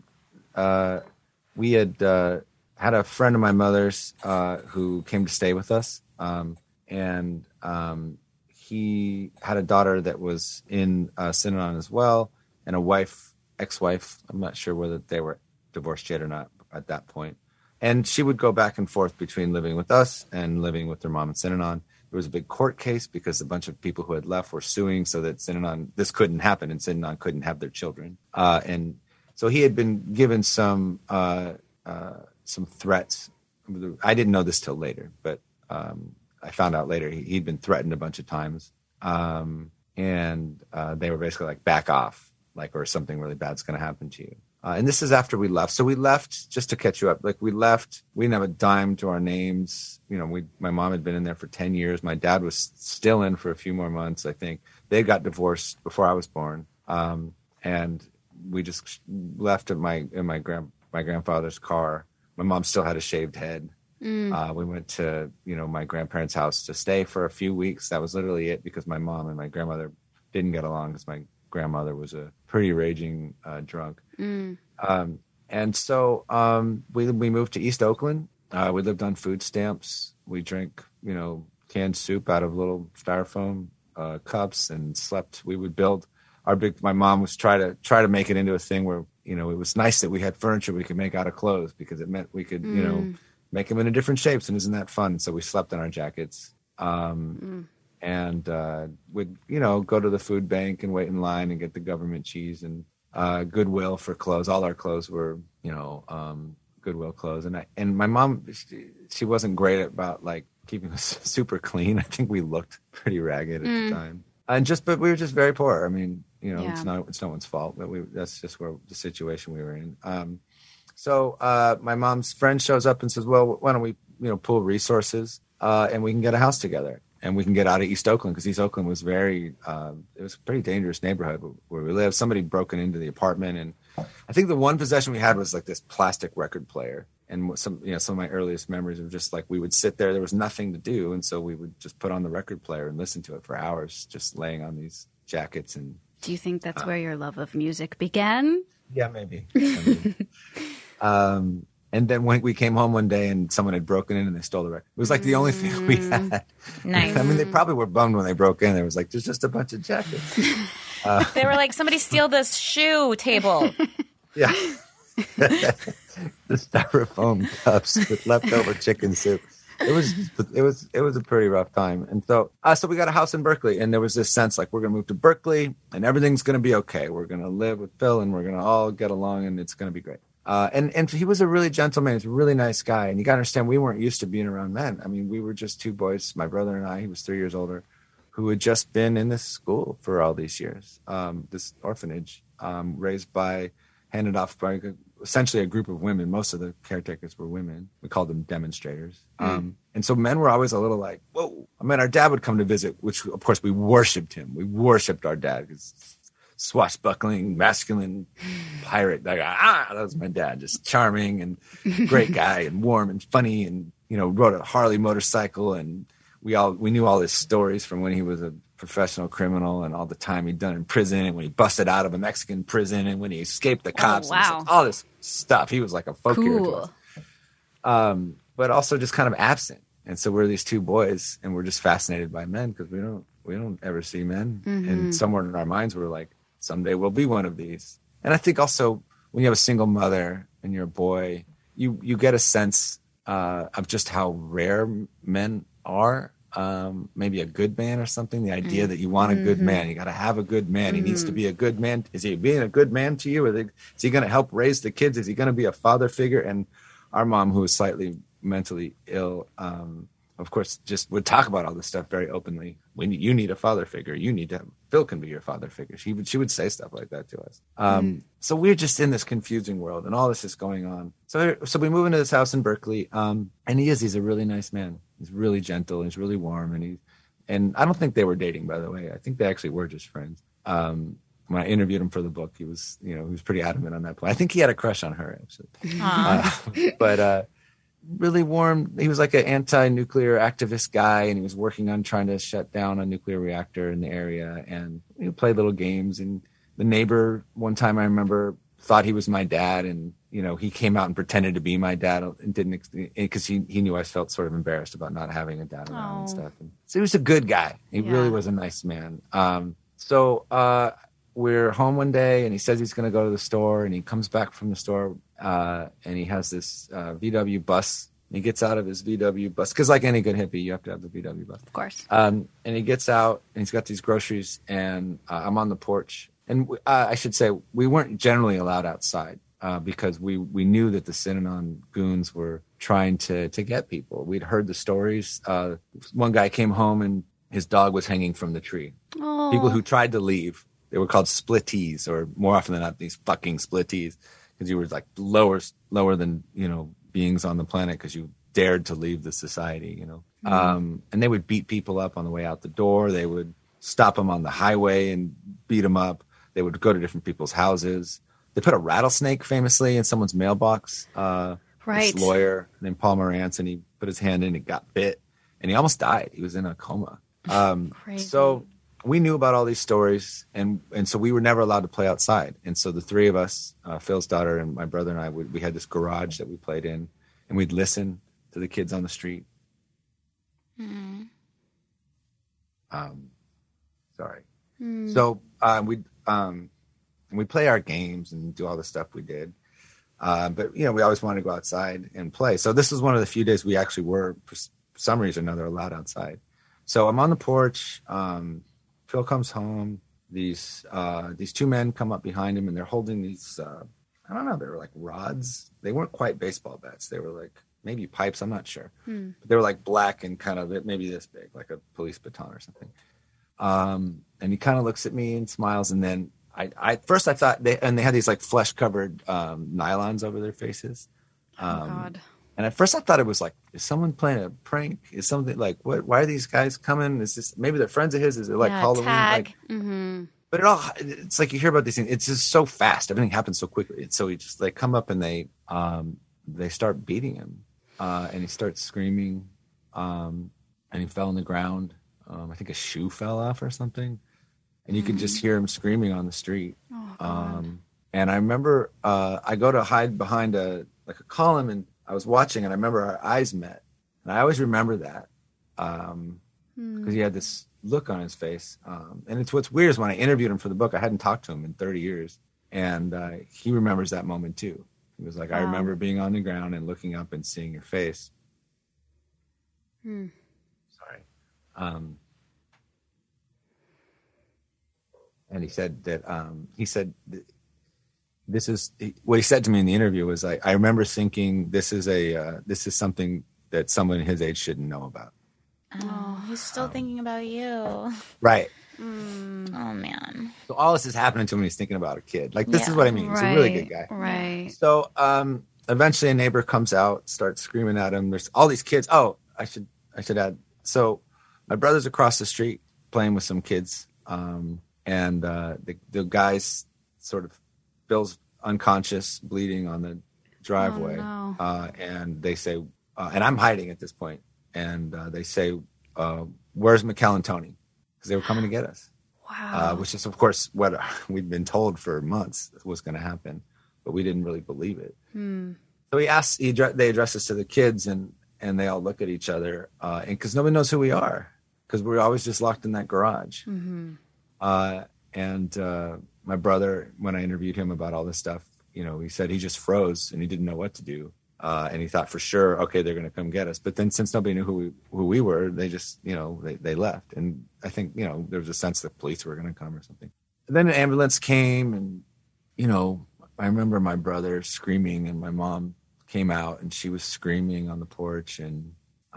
we had had a friend of my mother's who came to stay with us, and he had a daughter that was in Synanon as well, and a ex-wife. I'm not sure whether they were divorced yet or not at that point. And she would go back and forth between living with us and living with their mom in Synanon. There was a big court case because a bunch of people who had left were suing so that this couldn't happen, and Synanon couldn't have their children. And so he had been given some threats. I didn't know this till later, but I found out later he'd been threatened a bunch of times. And they were basically like, back off, or something really bad's going to happen to you. And this is after we left. So we left, just to catch you up. We left. We didn't have a dime to our names. My mom had been in there for 10 years. My dad was still in for a few more months, I think. They got divorced before I was born. And we just left in my grandfather's car. My mom still had a shaved head. We went to, my grandparents' house to stay for a few weeks. That was literally it, because my mom and my grandmother didn't get along because my grandmother was a pretty raging drunk. And so we moved to East Oakland. We lived on food stamps. We drank, canned soup out of little styrofoam cups and slept. We would build my mom was try to make it into a thing where, it was nice that we had furniture we could make out of clothes, because it meant we could, make them into different shapes. And isn't that fun? So we slept in our jackets. And would, go to the food bank and wait in line and get the government cheese, and Goodwill for clothes. All our clothes were, Goodwill clothes. And my mom, she wasn't great about keeping us super clean. I think we looked pretty ragged at the time. But we were just very poor. I mean, it's no one's fault, but that's just where the situation we were in. So my mom's friend shows up and says, well, why don't we, pool resources and we can get a house together and we can get out of East Oakland, because East Oakland was it was a pretty dangerous neighborhood where we lived. Somebody broken into the apartment, and I think the one possession we had was like this plastic record player. And some of my earliest memories of just like we would sit there was nothing to do, and so we would just put on the record player and listen to it for hours, just laying on these jackets. And do you think that's where your love of music began? Yeah, maybe. And then when we came home one day and someone had broken in and they stole the record, it was like the only thing we had. Nice. I mean, they probably were bummed when they broke in. There was like, there's just a bunch of jackets. They were like, somebody steal this shoe table. Yeah. The styrofoam cups with leftover chicken soup. It was a pretty rough time. And so we got a house in Berkeley, and there was this sense like we're going to move to Berkeley and everything's going to be okay. We're going to live with Phil and we're going to all get along and it's going to be great. And he was a really gentle man. He's a really nice guy. And you got to understand, we weren't used to being around men. I mean, we were just two boys, my brother and I, he was 3 years older, who had just been in this school for all these years, this orphanage, handed off by essentially a group of women. Most of the caretakers were women. We called them demonstrators. And so men were always a little like, whoa. I mean, our dad would come to visit, which of course we worshipped him. We worshipped our dad because swashbuckling, masculine pirate. Like, that was my dad, just charming and great guy and warm and funny and, rode a Harley motorcycle. And we knew all his stories from when he was a professional criminal and all the time he'd done in prison and when he busted out of a Mexican prison and when he escaped the cops. Oh, wow. And all this stuff. He was like a folk hero to us. But also just kind of absent. And so we're these two boys and we're just fascinated by men because we don't ever see men. Mm-hmm. And somewhere in our minds we're like, someday we'll be one of these. And I think also when you have a single mother and you're a boy, you get a sense of just how rare men are. Maybe a good man or something. The idea that you want a good man, you got to have a good man. He needs to be a good man. Is he being a good man to you? Is he going to help raise the kids? Is he going to be a father figure? And our mom, who was slightly mentally ill, of course, just would talk about all this stuff very openly. When you need a father figure, you need to have, Phil can be your father figure. She would say stuff like that to us. So we're just in this confusing world and all this is going on. So we move into this house in Berkeley. And he's a really nice man. He's really gentle. He's really warm. And I don't think they were dating, by the way. I think they actually were just friends. When I interviewed him for the book, he was pretty adamant on that point. I think he had a crush on her, actually. But really warm. He was like an anti-nuclear activist guy, and he was working on trying to shut down a nuclear reactor in the area. And we played little games. And the neighbor, one time I remember, thought he was my dad, and he came out and pretended to be my dad and didn't, because he knew I felt sort of embarrassed about not having a dad around and stuff. And so he was a good guy. He really was a nice man. So we're home one day and he says he's going to go to the store, and he comes back from the store and he has this VW bus. And he gets out of his VW bus because, like any good hippie, you have to have the VW bus, of course. And he gets out and he's got these groceries, and I'm on the porch. And I should say we weren't generally allowed outside because we knew that the Synanon goons were trying to get people. We'd heard the stories. One guy came home and his dog was hanging from the tree. Aww. People who tried to leave, they were called splittees, or more often than not, these fucking splittees, because you were like lower than beings on the planet because you dared to leave the society. And they would beat people up on the way out the door. They would stop them on the highway and beat them up. They would go to different people's houses. They put a rattlesnake famously in someone's mailbox. Right. This lawyer named Paul Morantz, and he put his hand in, it got bit, and he almost died. He was in a coma. So we knew about all these stories, and so we were never allowed to play outside. And so the three of us, Phil's daughter and my brother and I, we had this garage that we played in, and we'd listen to the kids on the street. So we'd play our games and do all the stuff we did. But we always wanted to go outside and play. So this was one of the few days we actually were, for some reason or another, allowed outside. So I'm on the porch. Phil comes home. These two men come up behind him, and they're holding these, I don't know, they were like rods. They weren't quite baseball bats. They were like maybe pipes. I'm not sure. But they were like black and kind of maybe this big, like a police baton or something. And he kind of looks at me and smiles. And then first I thought they had these like flesh covered nylons over their faces. God. And at first I thought it was like, is someone playing a prank? Is something like, what? Why are these guys coming? Is this, maybe they're friends of his? Is it like Halloween? Tag. Like, but it's like you hear about these things. It's just so fast. Everything happens so quickly. So they come up and they start beating him. And he starts screaming. And he fell on the ground. I think a shoe fell off or something. And you can just hear him screaming on the street. And I remember I go to hide behind a column, and I was watching, and I remember our eyes met. And I always remember that because he had this look on his face. And it's what's weird is when I interviewed him for the book, I hadn't talked to him in 30 years. And he remembers that moment too. He was like, I remember being on the ground and looking up and seeing your face. Sorry. And he said that this is what he said to me in the interview was I remember thinking this is something that someone his age shouldn't know about. Oh, he's still thinking about you. Right. Oh man. So all this is happening to him when he's thinking about a kid. Like this is what I mean. He's a really good guy. Right. So eventually a neighbor comes out, starts screaming at him. There's all these kids. Oh, I should add. So my brother's across the street playing with some kids. And the guy's sort of Bill's unconscious, bleeding on the driveway. Oh, no. And they say, and I'm hiding at this point. And they say, where's Mikkel and Tony? Because they were coming to get us. Wow. Which is, of course, what we'd been told for months was going to happen. But we didn't really believe it. So they address us to the kids, and they all look at each other. And because nobody knows who we are, because we're always just locked in that garage. And my brother, when I interviewed him about all this stuff, he said he just froze and he didn't know what to do. And he thought for sure, okay, they're going to come get us. But then since nobody knew who we were, they just, they left. And I think, there was a sense that police were going to come or something. And then an ambulance came, and, I remember my brother screaming, and my mom came out and she was screaming on the porch. And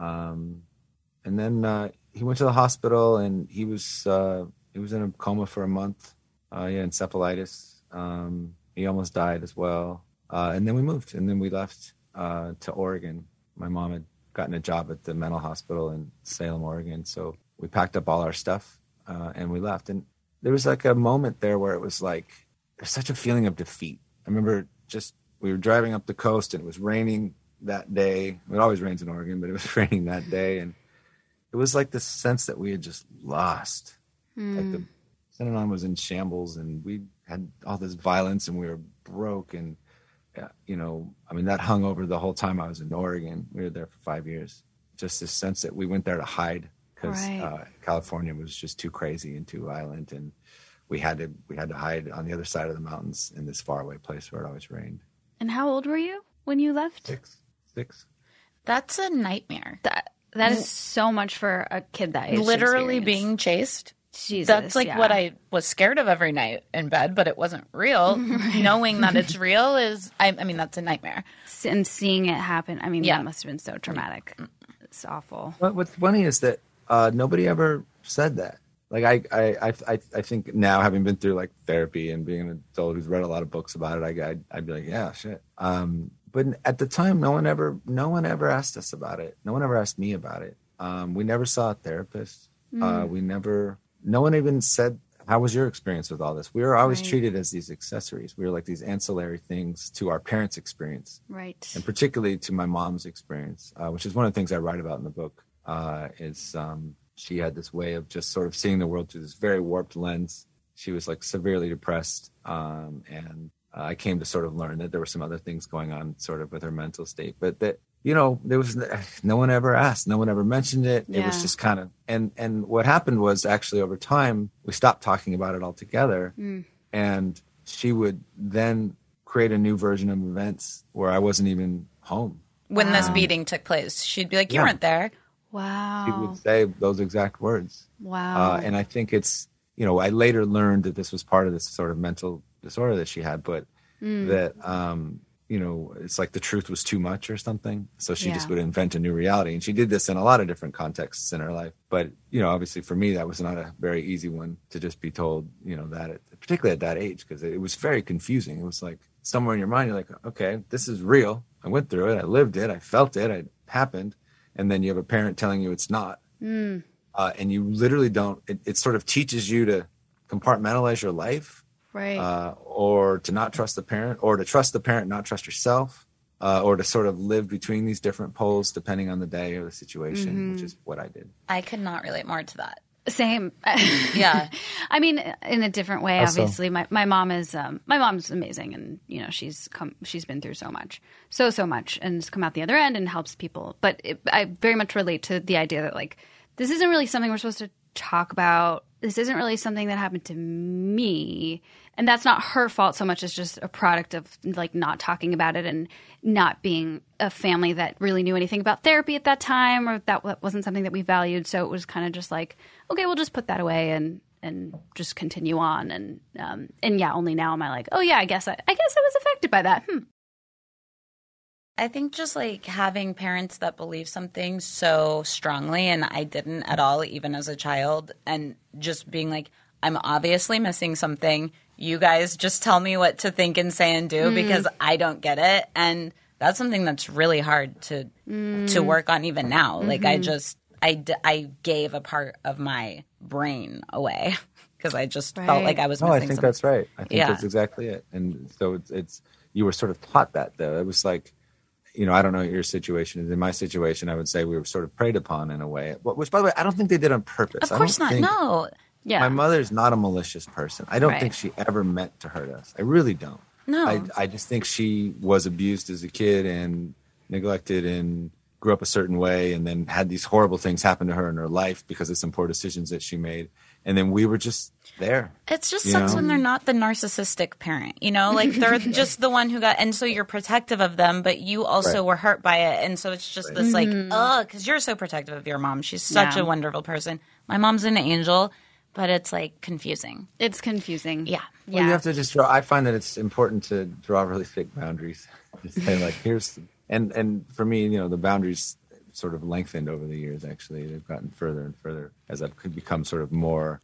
then he went to the hospital, and he was in a coma for a month. Encephalitis. He almost died as well. And then we moved, and then we left to Oregon. My mom had gotten a job at the mental hospital in Salem, Oregon. So we packed up all our stuff and we left. And there was like a moment there where it was like, there's such a feeling of defeat. I remember we were driving up the coast, and it was raining that day. It always rains in Oregon, but it was raining that day. And it was like this sense that we had just lost. Like the Synanon was in shambles, and we had all this violence, and we were broke. And, that hung over the whole time I was in Oregon. We were there for 5 years. Just this sense that we went there to hide because California was just too crazy and too violent. And we had to hide on the other side of the mountains in this faraway place where it always rained. And how old were you when you left? Six. That's a nightmare. That is so much for a kid that age. Literally being chased. Jesus, that's what I was scared of every night in bed, but it wasn't real. Knowing that it's real is, that's a nightmare. And seeing it happen, that must have been so traumatic. It's awful. But what's funny is that nobody ever said that. Like I think now, having been through like therapy and being an adult who's read a lot of books about it, I'd be like, yeah, shit. But at the time, no one ever asked us about it. No one ever asked me about it. We never saw a therapist. No one even said, how was your experience with all this? We were always treated as these accessories. We were like these ancillary things to our parents' experience. Right. And particularly to my mom's experience, which is one of the things I write about in the book, she had this way of just sort of seeing the world through this very warped lens. She was like severely depressed. And I came to sort of learn that there were some other things going on sort of with her mental state, but that, there was no one ever asked, no one ever mentioned it. It was just kind of, and what happened was actually over time, we stopped talking about it altogether. And she would then create a new version of events where I wasn't even home. When this beating took place, she'd be like, you weren't there. Wow. She would say those exact words. Wow. And I think it's, I later learned that this was part of this sort of mental disorder that she had, but that it's like the truth was too much or something. So she just would invent a new reality. And she did this in a lot of different contexts in her life. But, obviously for me, that was not a very easy one to just be told, that, particularly at that age, because it was very confusing. It was like somewhere in your mind, you're like, okay, this is real. I went through it. I lived it. I felt it. It happened. And then you have a parent telling you it's not. And you literally don't, it sort of teaches you to compartmentalize your life. Right. Or to not trust the parent, or to trust the parent, not trust yourself, or to sort of live between these different poles depending on the day or the situation, which is what I did. I could not relate more to that. Same. Yeah. I mean, in a different way, obviously. My mom is my mom's amazing, and she's been through so much, so much, and has come out the other end and helps people. But I very much relate to the idea that like this isn't really something we're supposed to talk about. This isn't really something that happened to me. And that's not her fault so much as just a product of like not talking about it and not being a family that really knew anything about therapy at that time, or that wasn't something that we valued. So it was kind of just like, okay, we'll just put that away and just continue on. And yeah, only now am I like, oh yeah, I guess I was affected by that. I think just like having parents that believe something so strongly, and I didn't at all, even as a child, and just being like, I'm obviously missing something. You guys just tell me what to think and say and do because I don't get it. And that's something that's really hard to work on even now. Like I gave a part of my brain away because I just felt like I was missing something. I think that's right. I think that's exactly it. And so it's you were sort of taught that, though. It was like, I don't know what your situation is. In my situation, I would say we were sort of preyed upon in a way, which, by the way, I don't think they did on purpose. Of course not. No. Yeah. My mother's not a malicious person. I don't think she ever meant to hurt us. I really don't. No. I just think she was abused as a kid and neglected and grew up a certain way and then had these horrible things happen to her in her life because of some poor decisions that she made. And then we were just there. It just sucks when they're not the narcissistic parent, like they're just the one who got, and so you're protective of them, but you also were hurt by it. And so it's just this like, because you're so protective of your mom. She's such a wonderful person. My mom's an angel. But it's like confusing. It's confusing. Yeah. Well, you have to just draw. I find that it's important to draw really thick boundaries. Just say like, and for me, the boundaries sort of lengthened over the years. Actually, they've gotten further and further as I've become sort of more,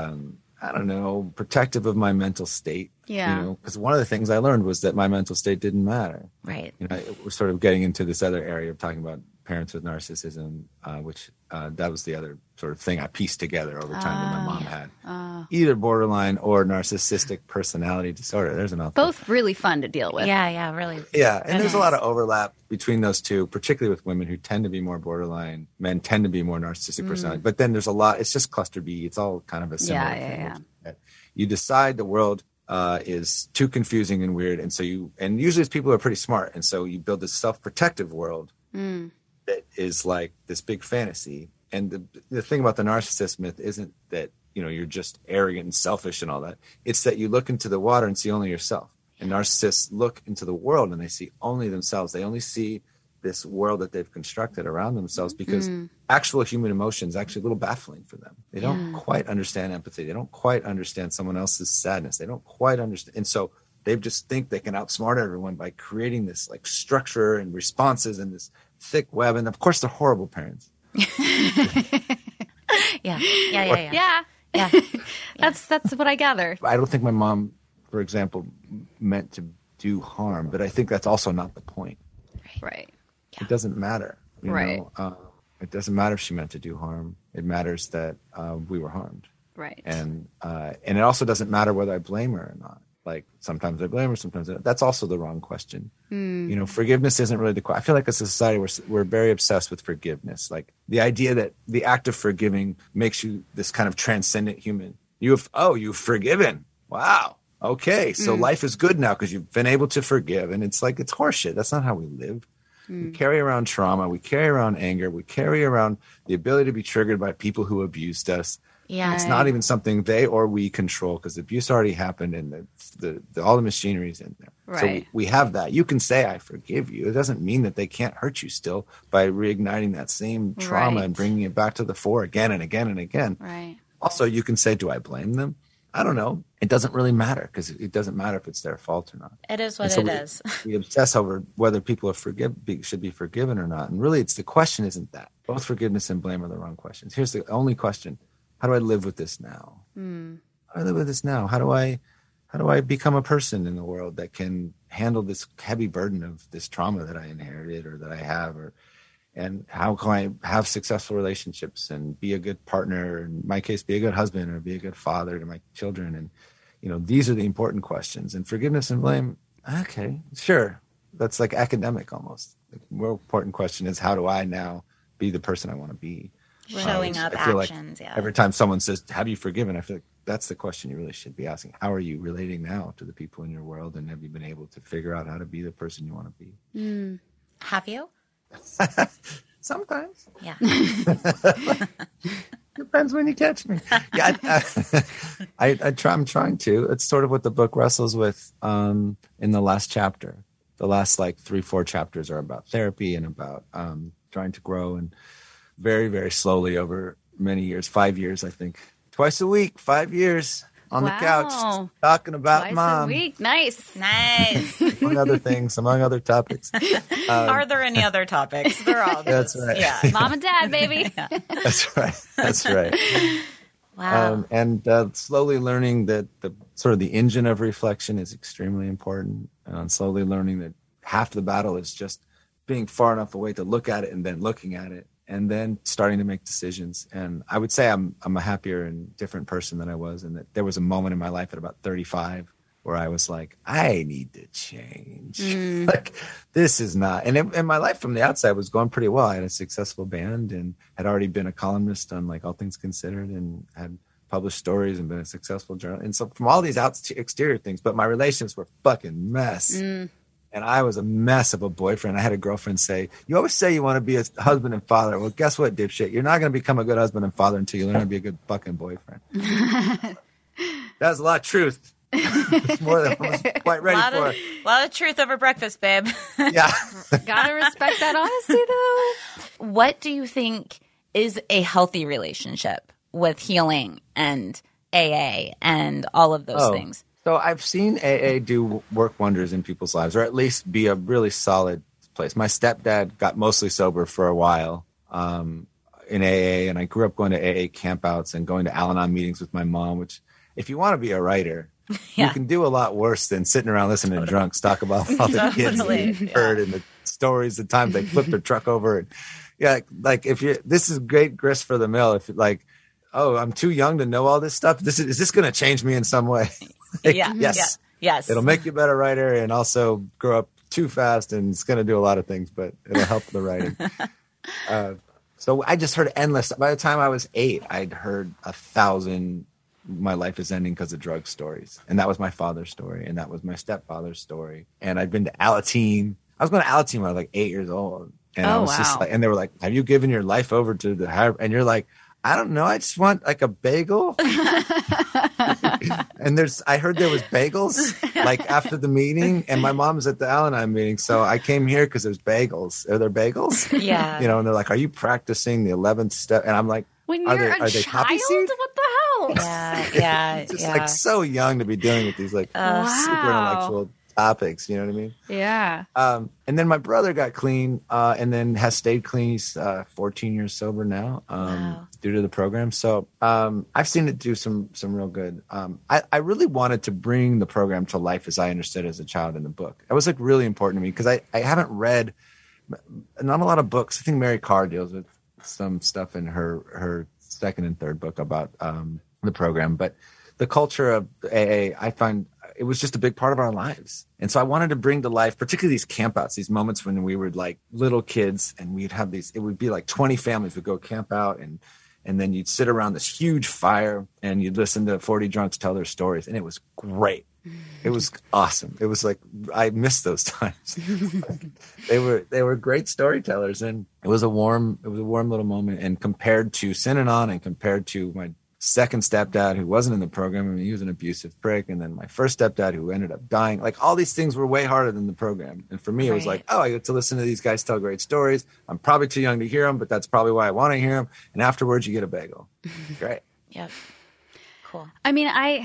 protective of my mental state. Yeah. Because one of the things I learned was that my mental state didn't matter. Right. We're sort of getting into this other area of talking about parents with narcissism, which that was the other sort of thing I pieced together over time that my mom had. Either borderline or narcissistic personality disorder. There's an author. Both really fun to deal with. Yeah, really. Yeah, and there's a lot of overlap between those two, particularly with women who tend to be more borderline. Men tend to be more narcissistic personality. But then there's a lot. It's just cluster B. It's all kind of a similar thing. Yeah. You decide the world is too confusing and weird, and so usually it's people who are pretty smart, and so you build this self-protective world that is like this big fantasy. And the thing about the narcissist myth isn't that you're just arrogant and selfish and all that. It's that you look into the water and see only yourself. And narcissists look into the world and they see only themselves. They only see this world that they've constructed around themselves because actual human emotion is actually a little baffling for them. They don't quite understand empathy. They don't quite understand someone else's sadness. They don't quite understand. And so they just think they can outsmart everyone by creating this like structure and responses and this thick web. And of course, they're horrible parents. Yeah. That's what I gather. I don't think my mom, for example, meant to do harm, but I think that's also not the point. Right. Yeah. It doesn't matter. You know? It doesn't matter if she meant to do harm. It matters that we were harmed. Right. And it also doesn't matter whether I blame her or not. Like sometimes I blame her, sometimes that's also the wrong question. Forgiveness isn't really the question. I feel like as a society we're very obsessed with forgiveness. Like the idea that the act of forgiving makes you this kind of transcendent human. You've forgiven. Wow. Okay. So life is good now because you've been able to forgive. And it's like, it's horseshit. That's not how we live. We carry around trauma. We carry around anger. We carry around the ability to be triggered by people who abused us. Yeah, it's not even something they or we control because abuse already happened and all the machinery's in there. Right. So we have that. You can say, I forgive you. It doesn't mean that they can't hurt you still by reigniting that same trauma and bringing it back to the fore again and again and again. Right. Also, you can say, do I blame them? I don't know. It doesn't really matter because it doesn't matter if it's their fault or not. It is what it is. We obsess over whether people should be forgiven or not. And really, the question isn't that. Both forgiveness and blame are the wrong questions. Here's the only question. How do I live with this now? How do I live with this now? How do I become a person in the world that can handle this heavy burden of this trauma that I inherited or that I have? And how can I have successful relationships and be a good partner? In my case, be a good husband or be a good father to my children. And, these are the important questions. And forgiveness and blame, okay, sure. That's like academic almost. The more important question is, how do I now be the person I want to be? Showing up actions, like every time someone says, have you forgiven? I feel like that's the question you really should be asking. How are you relating now to the people in your world? And have you been able to figure out how to be the person you want to be? Have you? Sometimes. Yeah. Depends when you catch me. Yeah, I'm trying to. It's sort of what the book wrestles with in the last chapter. The last 3-4 chapters are about therapy and about trying to grow, and very, very slowly over many years, 5 years, I think. Twice a week, 5 years. On the couch, talking about Twice mom. a week. Nice. Among other things, among other topics. Are there any other topics? They're all That's right. Yeah. Mom and dad, baby. Yeah. That's right. Wow. And slowly learning that the sort of the engine of reflection is extremely important. And slowly learning that half the battle is just being far enough away to look at it and then looking at it. And then starting to make decisions. And I would say I'm a happier and different person than I was. And that there was a moment in my life at about 35 where I was like, I need to change. This is not. And my life from the outside was going pretty well. I had a successful band and had already been a columnist on All Things Considered and had published stories and been a successful journalist. And so from all these exterior things, but my relationships were fucking mess. And I was a mess of a boyfriend. I had a girlfriend say, you always say you want to be a husband and father. Well, guess what, dipshit? You're not going to become a good husband and father until you learn to be a good fucking boyfriend. That's a lot of truth. It's more than I was quite ready for. A lot of truth over breakfast, babe. Yeah. Gotta respect that honesty, though. What do you think is a healthy relationship with healing and AA and all of those things? So I've seen AA do work wonders in people's lives, or at least be a really solid place. My stepdad got mostly sober for a while in AA, and I grew up going to AA campouts and going to Al-Anon meetings with my mom, which if you want to be a writer, you can do a lot worse than sitting around listening to drunks talk about all the kids you heard and the stories, the times they flipped their truck over. And, this is great grist for the mill. If I'm too young to know all this stuff. Is this going to change me in some way? Yes. It'll make you a better writer and also grow up too fast, and it's going to do a lot of things, but it'll help the writing. So I just heard endless. By the time I was 8, I'd heard 1,000 my life is ending because of drug stories. And that was my father's story, and that was my stepfather's story. And I'd been to Alateen. I was going to Alateen when I was 8 years old. And I was just and they were like, have you given your life over to the higher? And you're like, I don't know. I just want a bagel. And I heard there was bagels after the meeting, and my mom was at the Al-Anon meeting. So I came here because there's bagels. Are there bagels? Yeah. And they're like, are you practicing the 11th step? And I'm like, when you're are they poppy seed? What the hell? Yeah. Just so young to be dealing with these super intellectual topics. You know what I mean? Yeah. And then my brother got clean and then has stayed clean. He's 14 years sober now due to the program. So I've seen it do some real good. I really wanted to bring the program to life as I understood it as a child in the book. It was really important to me because I haven't read not a lot of books. I think Mary Karr deals with some stuff in her second and third book about the program. But the culture of AA, I find it was just a big part of our lives. And so I wanted to bring to life, particularly these campouts, these moments when we were little kids and we'd have these, it would be 20 families would go camp out and then you'd sit around this huge fire and you'd listen to 40 drunks tell their stories. And it was great. It was awesome. It was I missed those times. They were great storytellers, and it was a warm little moment. And compared to Synanon and compared to my second stepdad who wasn't in the program, he was an abusive prick, and then my first stepdad who ended up dying, all these things were way harder than the program. And for me, it was I get to listen to these guys tell great stories. I'm probably too young to hear them, but that's probably why I want to hear them. And afterwards, you get a bagel. Great. Yep. Cool. I mean,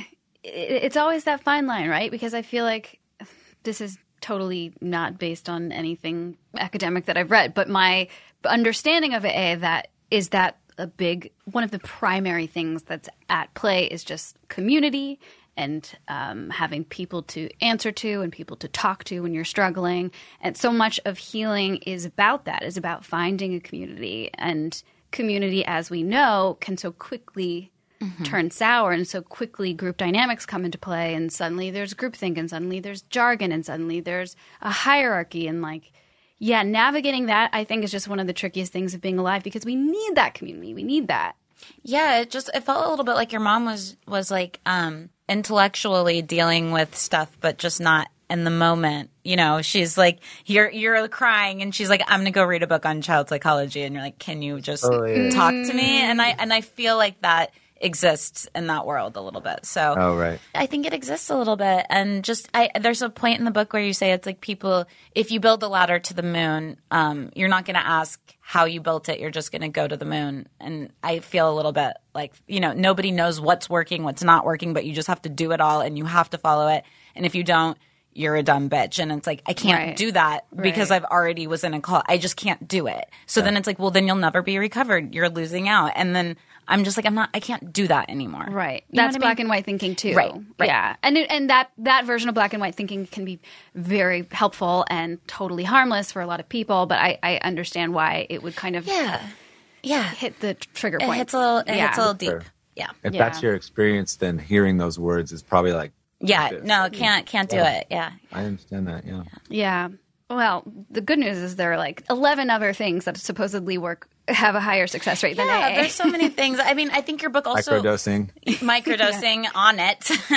it's always that fine line, right? Because I feel like this is totally not based on anything academic that I've read, but my understanding of it that one of the primary things that's at play is just community and having people to answer to and people to talk to when you're struggling. And so much of healing is about that, is about finding a community. And community, as we know, can so quickly turn sour, and so quickly group dynamics come into play, and suddenly there's groupthink, and suddenly there's jargon, and suddenly there's a hierarchy. And navigating that, I think, is just one of the trickiest things of being alive, because we need that community. We need that. Yeah, it felt a little bit like your mom was like intellectually dealing with stuff, but just not in the moment. You know, she's like, you're crying, and she's like, I'm going to go read a book on child psychology, and you're like, can you just talk to me? And I feel like that exists in that world a little bit. So right. I think it exists a little bit. And there's a point in the book where you say it's like people, if you build a ladder to the moon, you're not going to ask how you built it. You're just going to go to the moon. And I feel a little bit like, nobody knows what's working, what's not working, but you just have to do it all and you have to follow it. And if you don't, you're a dumb bitch. And it's like, I can't do that because I've already was in a cult. I just can't do it. So then it's like, well, then you'll never be recovered. You're losing out. And then I'm just like, I can't do that anymore. Right. That's black and white thinking too. Right. Yeah. And that version of black and white thinking can be very helpful and totally harmless for a lot of people. But I understand why it would kind of hit the trigger point. It hits a little deep. Sure. Yeah. If that's your experience, then hearing those words is probably like, can't do it. Yeah. I understand that. Yeah. Yeah. Well, the good news is there are like 11 other things that supposedly have a higher success rate than AA. Yeah, there's so many things. I mean, I think your book also microdosing on it.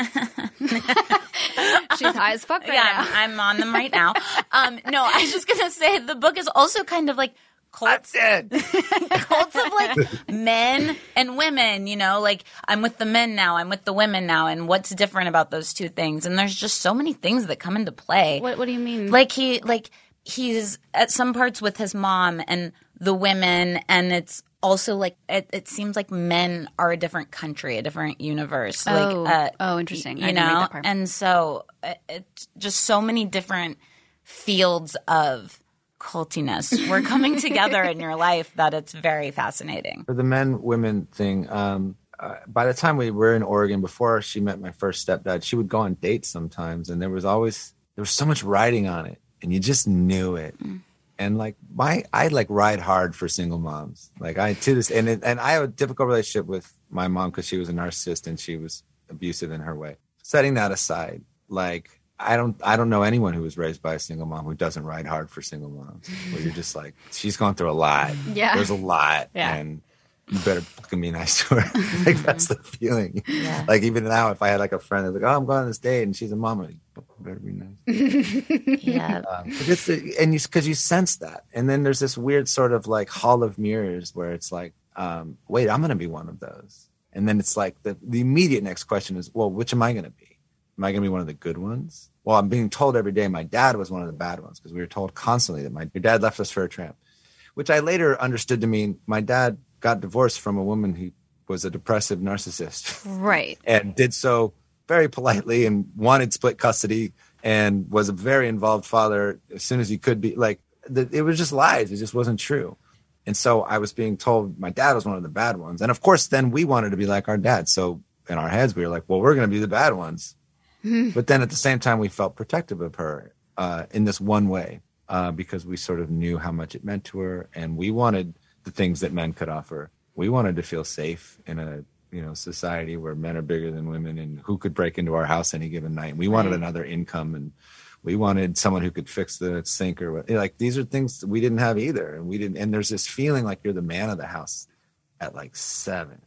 She's high as fuck right now. I'm on them right now. No, I was just gonna say the book is also kind of like cults of like men and women, like I'm with the men now, I'm with the women now, and what's different about those two things? And there's just so many things that come into play. What do you mean? Like he's at some parts with his mom and the women, and it's also like it seems like men are a different country, a different universe. Interesting. You know, and so it's just so many different fields of cultiness were coming together in your life that it's very fascinating. For the men-women thing, by the time we were in Oregon, before she met my first stepdad, she would go on dates sometimes, and there was so much writing on it, and you just knew it. And I ride hard for single moms. Like I have a difficult relationship with my mom because she was a narcissist and she was abusive in her way. Setting that aside, I don't know anyone who was raised by a single mom who doesn't ride hard for single moms. Where you're just like, she's gone through a lot. Yeah. There's a lot. Yeah. And you better fucking be nice to her. That's the feeling. Yeah. Even now, if I had a friend that's like, oh, I'm going on this date and she's a mom, you better be nice. Yeah. Because you sense that. And then there's this weird sort of hall of mirrors where it's like, wait, I'm going to be one of those. And then it's like the immediate next question is, well, which am I going to be? Am I going to be one of the good ones? Well, I'm being told every day my dad was one of the bad ones because we were told constantly that your dad left us for a tramp, which I later understood to mean my dad got divorced from a woman who was a depressive narcissist. Right. And did so very politely and wanted split custody and was a very involved father as soon as he could be. It was just lies. It just wasn't true. And so I was being told my dad was one of the bad ones. And of course, then we wanted to be like our dad. So in our heads, we were like, well, we're going to be the bad ones. But then at the same time, we felt protective of her in this one way because we sort of knew how much it meant to her. And we wanted the things that men could offer. We wanted to feel safe in a society where men are bigger than women and who could break into our house any given night. We wanted another income and we wanted someone who could fix the sink or these are things that we didn't have either. And we didn't. And there's this feeling like you're the man of the house at 7.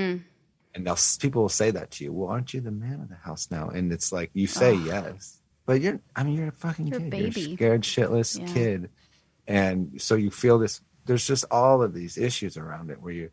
And people will say that to you. Well, aren't you the man of the house now? And it's like you say yes, but you're a fucking kid. Baby. You're a scared shitless kid, and so you feel this. There's just all of these issues around it where you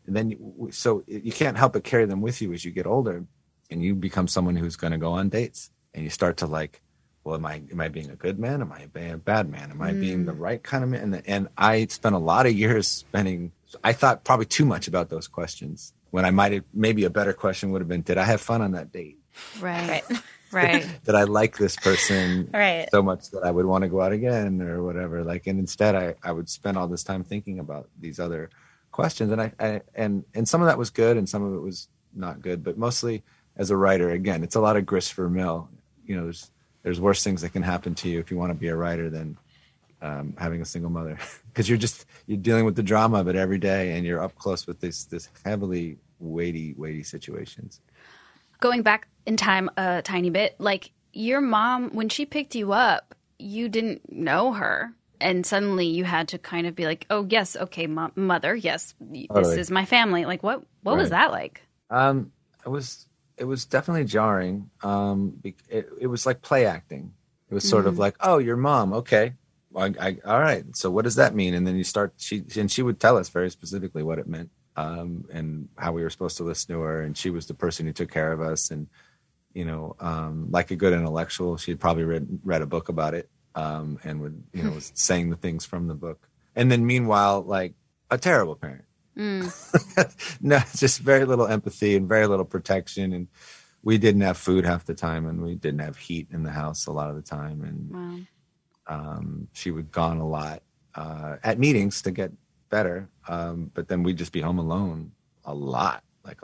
can't help but carry them with you as you get older, and you become someone who's going to go on dates, and you start to well, am I being a good man? Am I being a bad man? Am I being the right kind of man? And I spent a lot of years I thought probably too much about those questions. When maybe a better question would have been, did I have fun on that date? Right. that I like this person right. so much that I would want to go out again or whatever. Like, and instead I would spend all this time thinking about these other questions. And and some of that was good and some of it was not good, but mostly as a writer, again, it's a lot of grist for mill. You know, there's worse things that can happen to you if you want to be a writer than having a single mother, because you're dealing with the drama of it every day, and you're up close with this heavily weighty situations. Going back in time a tiny bit, like your mom, when she picked you up, you didn't know her, and suddenly you had to kind of be like, oh yes, okay, mother, yes, this is my family. Like what was that like? It was definitely jarring. It was like play acting. It was sort of like, oh, your mom, okay. All right. So what does that mean? And then she would tell us very specifically what it meant, and how we were supposed to listen to her. And she was the person who took care of us. And, you know, like a good intellectual, she had probably read a book about it, and would, you know, was saying the things from the book. And then meanwhile, like a terrible parent. No, just very little empathy and very little protection. And we didn't have food half the time, and we didn't have heat in the house a lot of the time. And, wow. She would gone a lot at meetings to get better, but then we'd just be home alone a lot.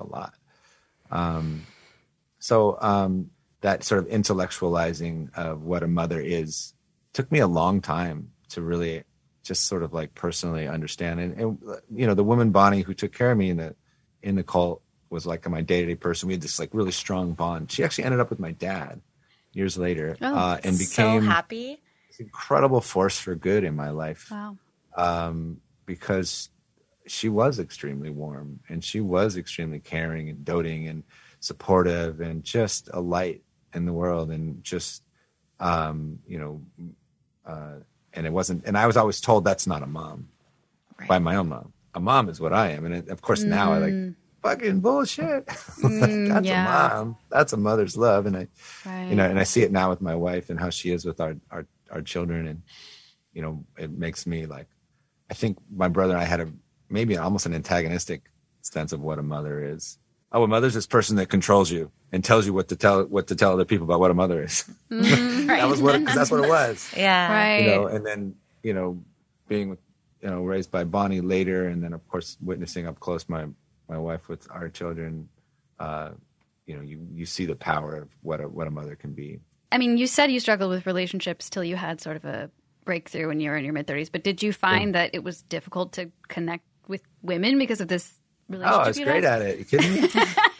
So that sort of intellectualizing of what a mother is took me a long time to really just sort of like personally understand. And you know, the woman Bonnie who took care of me in the cult was like my day-to-day person. We had this like really strong bond. She actually ended up with my dad years later, and became so happy. Incredible force for good in my life. Wow. Because she was extremely warm, and she was extremely caring and doting and supportive, and just a light in the world. And just, you know, and it wasn't, and I was always told that's not a mom by my own mom. A mom is what I am. And of course now I like, fucking bullshit. That's a mom. That's a mother's love. And you know, and I see it now with my wife and how she is with our children. And, you know, it makes me like, I think my brother and I had maybe almost an antagonistic sense of what a mother is. Oh, a mother's this person that controls you and tells you what to tell other people about what a mother is. That was because that's what it was. Yeah. Right. You know, and then, you know, being, you know, raised by Bonnie later, and then of course witnessing up close my wife with our children, you know, you see the power of what a mother can be. I mean, you said you struggled with relationships till you had sort of a breakthrough when you were in your mid-30s, but did you find that it was difficult to connect with women because of this relationship? Oh, I was great at it. You kidding me?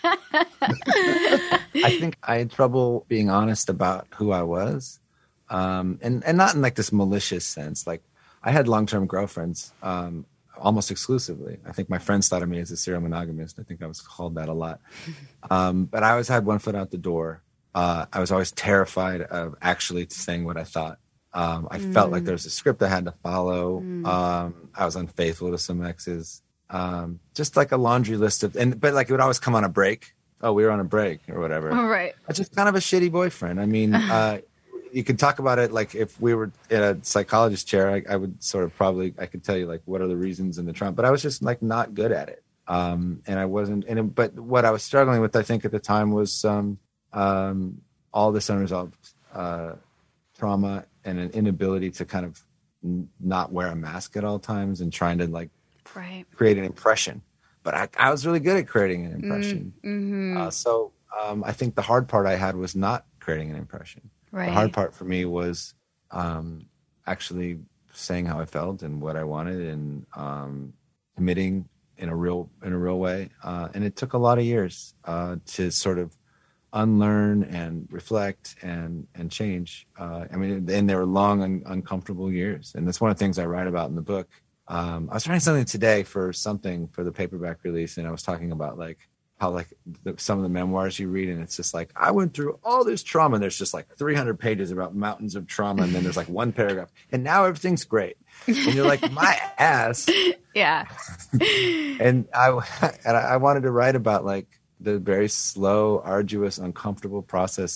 I think I had trouble being honest about who I was, and not in like this malicious sense. Like, I had long-term girlfriends, almost exclusively. I think my friends thought of me as a serial monogamist. I think I was called that a lot. But I always had one foot out the door. I was always terrified of actually saying what I thought. I felt like there was a script I had to follow. I was unfaithful to some exes. Just like a laundry list but like it would always come on a break. Oh, we were on a break or whatever. Oh, right. I just kind of a shitty boyfriend. I mean, you could talk about it like if we were in a psychologist chair, I would sort of I could tell you like what are the reasons in the trauma, but I was just like not good at it. And I wasn't, but what I was struggling with, I think at the time was all this unresolved trauma and an inability to kind of not wear a mask at all times and trying to like create an impression. But I was really good at creating an impression. So I think the hard part I had was not creating an impression. Right. The hard part for me was actually saying how I felt and what I wanted, and committing in a real way. And it took a lot of years to sort of unlearn and reflect and change. I mean, and they were long and uncomfortable years. And that's one of the things I write about in the book. I was writing something today for the paperback release, and I was talking about like how like some of the memoirs you read, and it's just like, I went through all this trauma, and there's just like 300 pages about mountains of trauma, and then there's like one paragraph, and now everything's great. And you're like, my ass. Yeah. And I wanted to write about like the very slow, arduous, uncomfortable process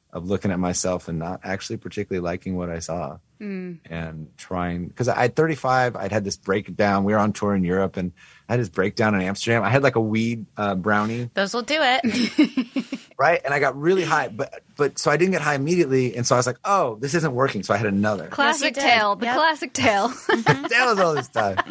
of looking at myself and not actually particularly liking what I saw and trying, because at 35, I'd had this breakdown. We were on tour in Europe and I had this breakdown in Amsterdam. I had like a weed brownie. Those will do it. Right. And I got really high, but so I didn't get high immediately. And so I was like, oh, this isn't working. So I had another. Classic tale. The classic tale. Tales all this time.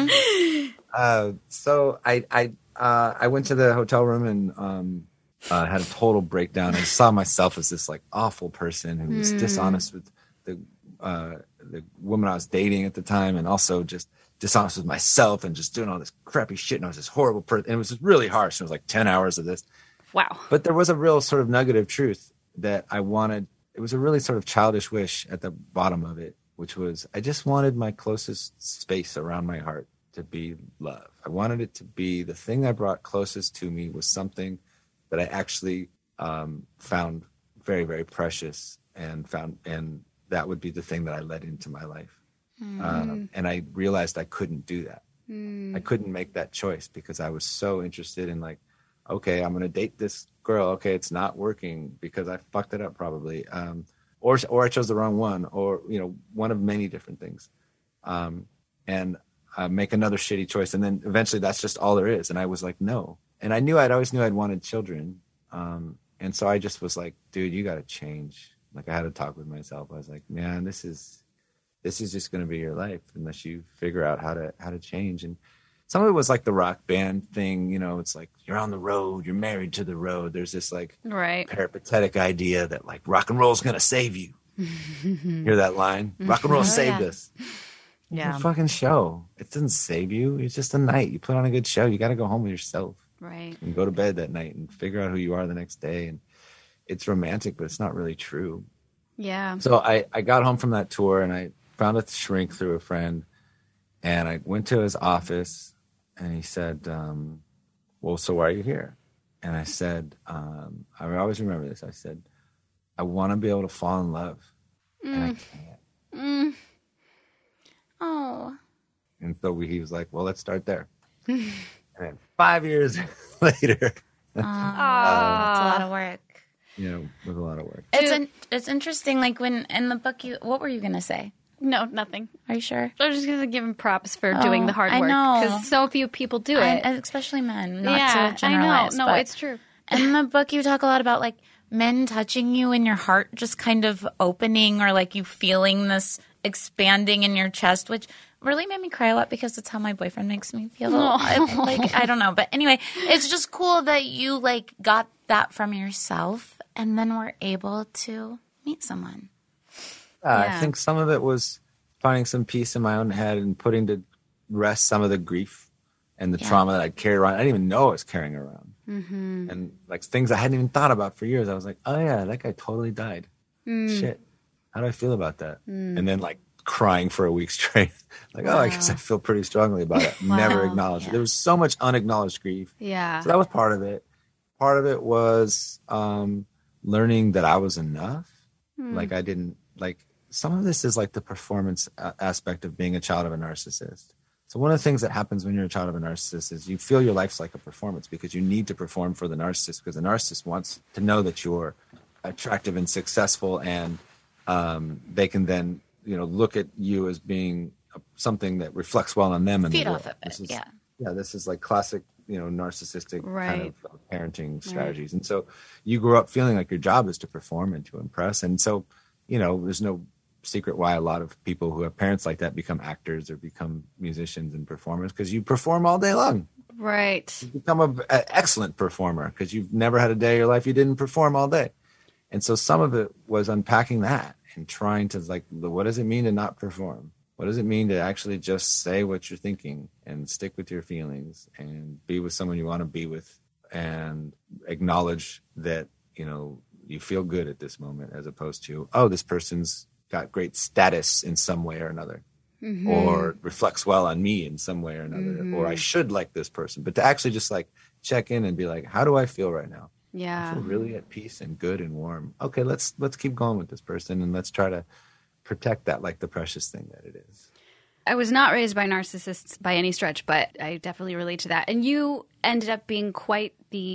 So I went to the hotel room and had a total breakdown. I saw myself as this like awful person who was dishonest with the woman I was dating at the time, and also just dishonest with myself and just doing all this crappy shit. And I was this horrible person. And it was just really harsh. It was like 10 hours of this. Wow. But there was a real sort of nugget of truth that I wanted. It was a really sort of childish wish at the bottom of it, which was I just wanted my closest space around my heart to be love. I wanted it to be the thing I brought closest to me was something that I actually found very, very precious and that would be the thing that I let into my life. And I realized I couldn't do that. I couldn't make that choice because I was so interested in like, okay, I'm going to date this girl. Okay, it's not working because I fucked it up probably. Or I chose the wrong one, or, one of many different things. And make another shitty choice. And then eventually that's just all there is. And I was like, no. And I always knew I'd wanted children. And so I just was like, dude, you got to change. Like I had to talk with myself. I was like, man, this is just going to be your life unless you figure out how to change. And some of it was like the rock band thing, it's like you're on the road, you're married to the road. There's this like peripatetic idea that like rock and roll is going to save you. Hear that line? Rock and roll saved us. Yeah. It's a fucking show. It doesn't save you. It's just a night. You put on a good show. You got to go home with yourself. Right. And go to bed that night and figure out who you are the next day. And it's romantic, but it's not really true. Yeah. So I got home from that tour and I found a shrink through a friend. And I went to his office and he said, well, so why are you here? And I said, I always remember this. I said, I want to be able to fall in love. And I can't. Oh. And so he was like, well, let's start there. And then 5 years later. It's a lot of work. It was a lot of work. It's interesting. Like when in the book, what were you going to say? No, nothing. Are you sure? I was just going to give him props for doing the hard work. Because so few people do it. Especially men. Not to generalize. I know. No, it's true. In the book, you talk a lot about like men touching you in your heart, just kind of opening, or like you feeling this expanding in your chest, which really made me cry a lot because that's how my boyfriend makes me feel. I don't know. But anyway, it's just cool that you like got that from yourself and then were able to meet someone. I think some of it was finding some peace in my own head and putting to rest some of the grief and the trauma that I'd carry around. I didn't even know I was carrying around. Mm-hmm. And like things I hadn't even thought about for years. I was like, oh yeah, that guy totally died. Shit. How do I feel about that? And then like crying for a week straight. Like, I guess I feel pretty strongly about it. Never acknowledged it. There was so much unacknowledged grief. Yeah. So that was part of it. Part of it was learning that I was enough. Like I didn't like some of this is like the performance aspect of being a child of a narcissist. So one of the things that happens when you're a child of a narcissist is you feel your life's like a performance because you need to perform for the narcissist because the narcissist wants to know that you're attractive and successful, and they can then look at you as being something that reflects well on them and feed the off of it. This is like classic narcissistic kind of parenting strategies. And so you grew up feeling like your job is to perform and to impress, and so there's no secret why a lot of people who have parents like that become actors or become musicians and performers, because you perform all day long. Right. You become an excellent performer because you've never had a day of your life you didn't perform all day. And so some of it was unpacking that and trying to what does it mean to not perform? What does it mean to actually just say what you're thinking and stick with your feelings and be with someone you want to be with and acknowledge that, you feel good at this moment, as opposed to, this person's got great status in some way or another, or reflects well on me in some way or another, or I should like this person. But to actually just like check in and be like, how do I feel right now? Yeah. I feel really at peace and good and warm. Okay, let's keep going with this person and let's try to protect that like the precious thing that it is. I was not raised by narcissists by any stretch, but I definitely relate to that. And you ended up being quite the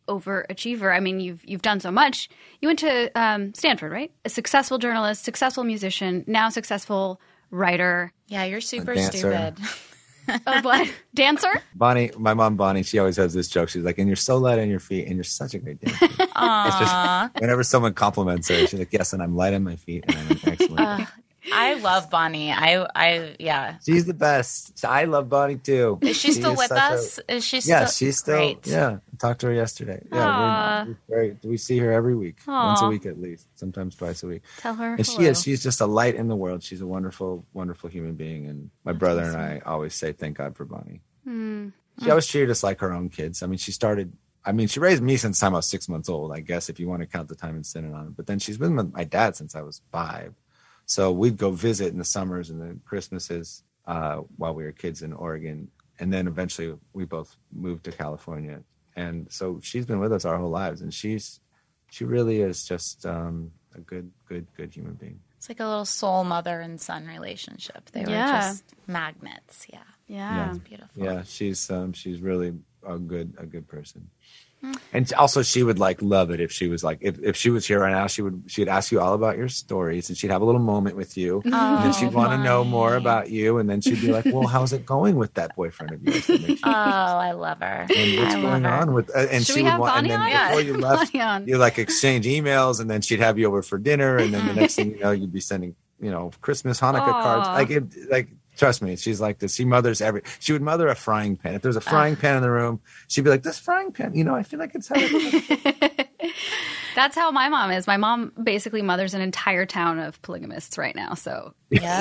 overachiever. I mean, you've done so much. You went to Stanford, right? A successful journalist, successful musician, now successful writer. Yeah, you're super stupid. What? Dancer? Bonnie, my mom Bonnie, she always has this joke. She's like, and you're so light on your feet, and you're such a great dancer. It's just, whenever someone compliments her, she's like, yes, and I'm light on my feet, and I'm an excellent. I love Bonnie. Yeah. She's the best. I love Bonnie too. Is she still with us? Is she still? Yeah, she's still. Great. Yeah, I talked to her yesterday. Yeah, we see her every week, once a week at least, sometimes twice a week. Tell her. And hello. she's just a light in the world. She's a wonderful, wonderful human being. And my brother and I always say thank God for Bonnie. She always treated us like her own kids. I mean, she raised me since the time I was 6 months old, I guess, if you want to count the time in Synanon. But then she's been with my dad since I was 5. So we'd go visit in the summers and the Christmases while we were kids in Oregon. And then eventually we both moved to California. And so she's been with us our whole lives. And she really is just a good human being. It's like a little soul mother and son relationship. They were just magnets. Yeah. Yeah. It's beautiful. Yeah, she's really a good person. And also, she would love it if she was if she was here right now. She'd ask you all about your stories, and she'd have a little moment with you, and then she'd want to know more about you, and then she'd be like, "Well, how's it going with that boyfriend of yours?" I love her. And what's going on with? And Should she we would have want. Bonnie And on? then before you left, you exchange emails, and then she'd have you over for dinner, and then the next thing you know, you'd be sending Christmas, Hanukkah cards. Trust me, she's like this. She would mother a frying pan. If there's a frying pan in the room, she'd be like, this frying pan, I feel like it's how it That's how my mom is. My mom basically mothers an entire town of polygamists right now. So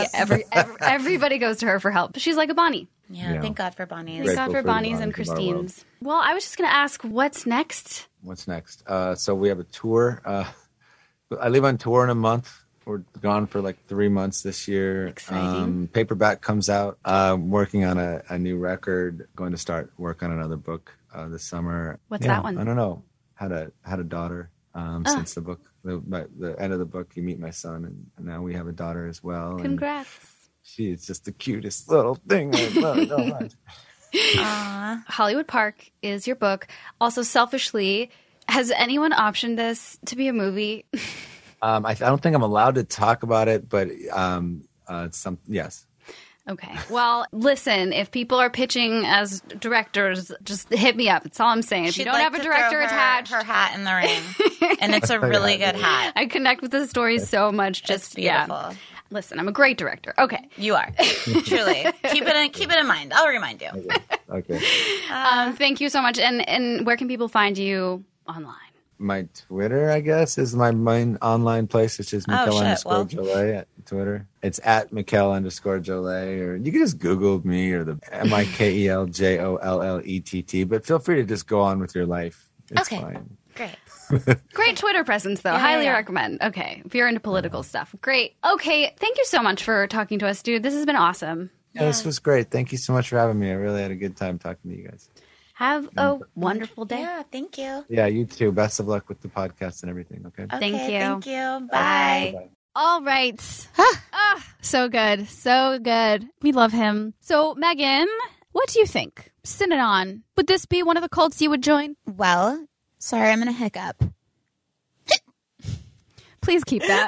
everybody goes to her for help. She's like a Bonnie. Yeah, thank God for Bonnie's. Thank God for Bonnie's and Christine's. Well, I was just going to ask, what's next? What's next? So we have a tour. I leave on tour in a month. We're gone for 3 months this year. Exciting. Paperback comes out. Working on a new record. Going to start work on another book this summer. What's that one? I don't know. Had a daughter since the book. The end of the book, you meet my son, and now we have a daughter as well. Congrats. She's just the cutest little thing. I love it so much. Hollywood Park is your book. Also, Selfishly, has anyone optioned this to be a movie? I don't think I'm allowed to talk about it, but yes. Okay. Well, listen, if people are pitching as directors, just hit me up. That's all I'm saying. If you don't have a director attached, her hat in the ring, and it's a really good hat. I connect with the stories so much. Just beautiful. Listen, I'm a great director. Okay, you are truly. Keep it in mind. I'll remind you. Okay. Thank you so much. And where can people find you online? My Twitter, I guess, is my main online place, which is Mikel_Jolet at Twitter. It's at Mikel_Jolet, or you can just Google me or the MIKELJOLLETT. But feel free to just go on with your life. It's fine. Great. Great Twitter presence, though. Highly recommend. Okay, if you're into political stuff. Great. Okay, thank you so much for talking to us, dude. This has been awesome. Yeah, this was great. Thank you so much for having me. I really had a good time talking to you guys. Have a wonderful day. Yeah, thank you. Yeah, you too. Best of luck with the podcast and everything, okay? Thank you. Thank you. Bye. Bye. All right. So good. So good. We love him. So, Megan, what do you think? Synanon, would this be one of the cults you would join? Well, sorry, I'm going to hiccup. Please keep that.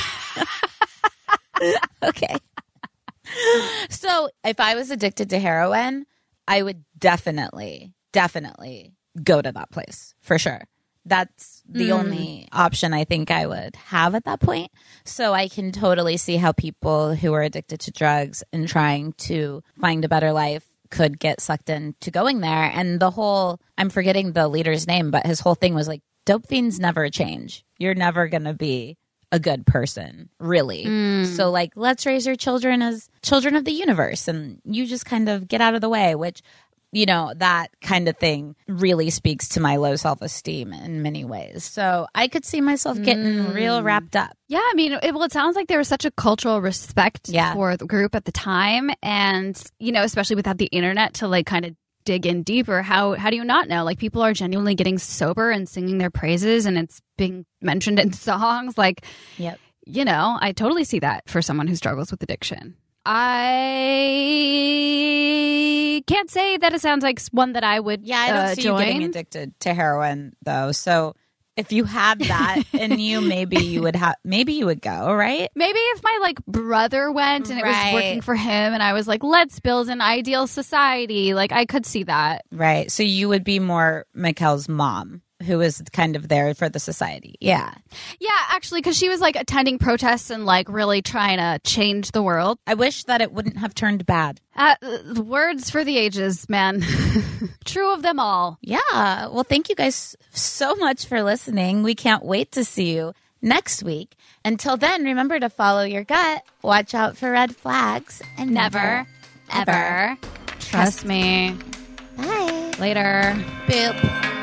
Okay. So, if I was addicted to heroin, I would definitely go to that place for sure. That's the only option I think I would have at that point. So I can totally see how people who are addicted to drugs and trying to find a better life could get sucked into going there. And I'm forgetting the leader's name, but his whole thing was like, dope fiends never change. You're never going to be a good person, really. So let's raise your children as children of the universe, and you just kind of get out of the way, which, that kind of thing really speaks to my low self-esteem in many ways. So I could see myself getting real wrapped up. Yeah, I mean, it sounds like there was such a cultural respect for the group at the time, and, especially without the internet to kind of dig in deeper, how do you not know? People are genuinely getting sober and singing their praises, and it's being mentioned in songs. Yep. I totally see that for someone who struggles with addiction. I can't say that it sounds like one that I would I don't see join. you getting addicted to heroin, though. So if you had that in you, maybe you would go, right? Maybe if my like brother went and it was working for him and I was like, let's build an ideal society. Like I could see that. Right. So you would be more Mikkel's mom, who is kind of there for the society. Yeah. Yeah, actually, because she was like attending protests and like really trying to change the world. I wish that it wouldn't have turned bad. Words for the ages, man. True of them all. Yeah. Well, thank you guys so much for listening. We can't wait to see you next week. Until then, remember to follow your gut, watch out for red flags, and never, ever trust me. Bye. Later. Boop.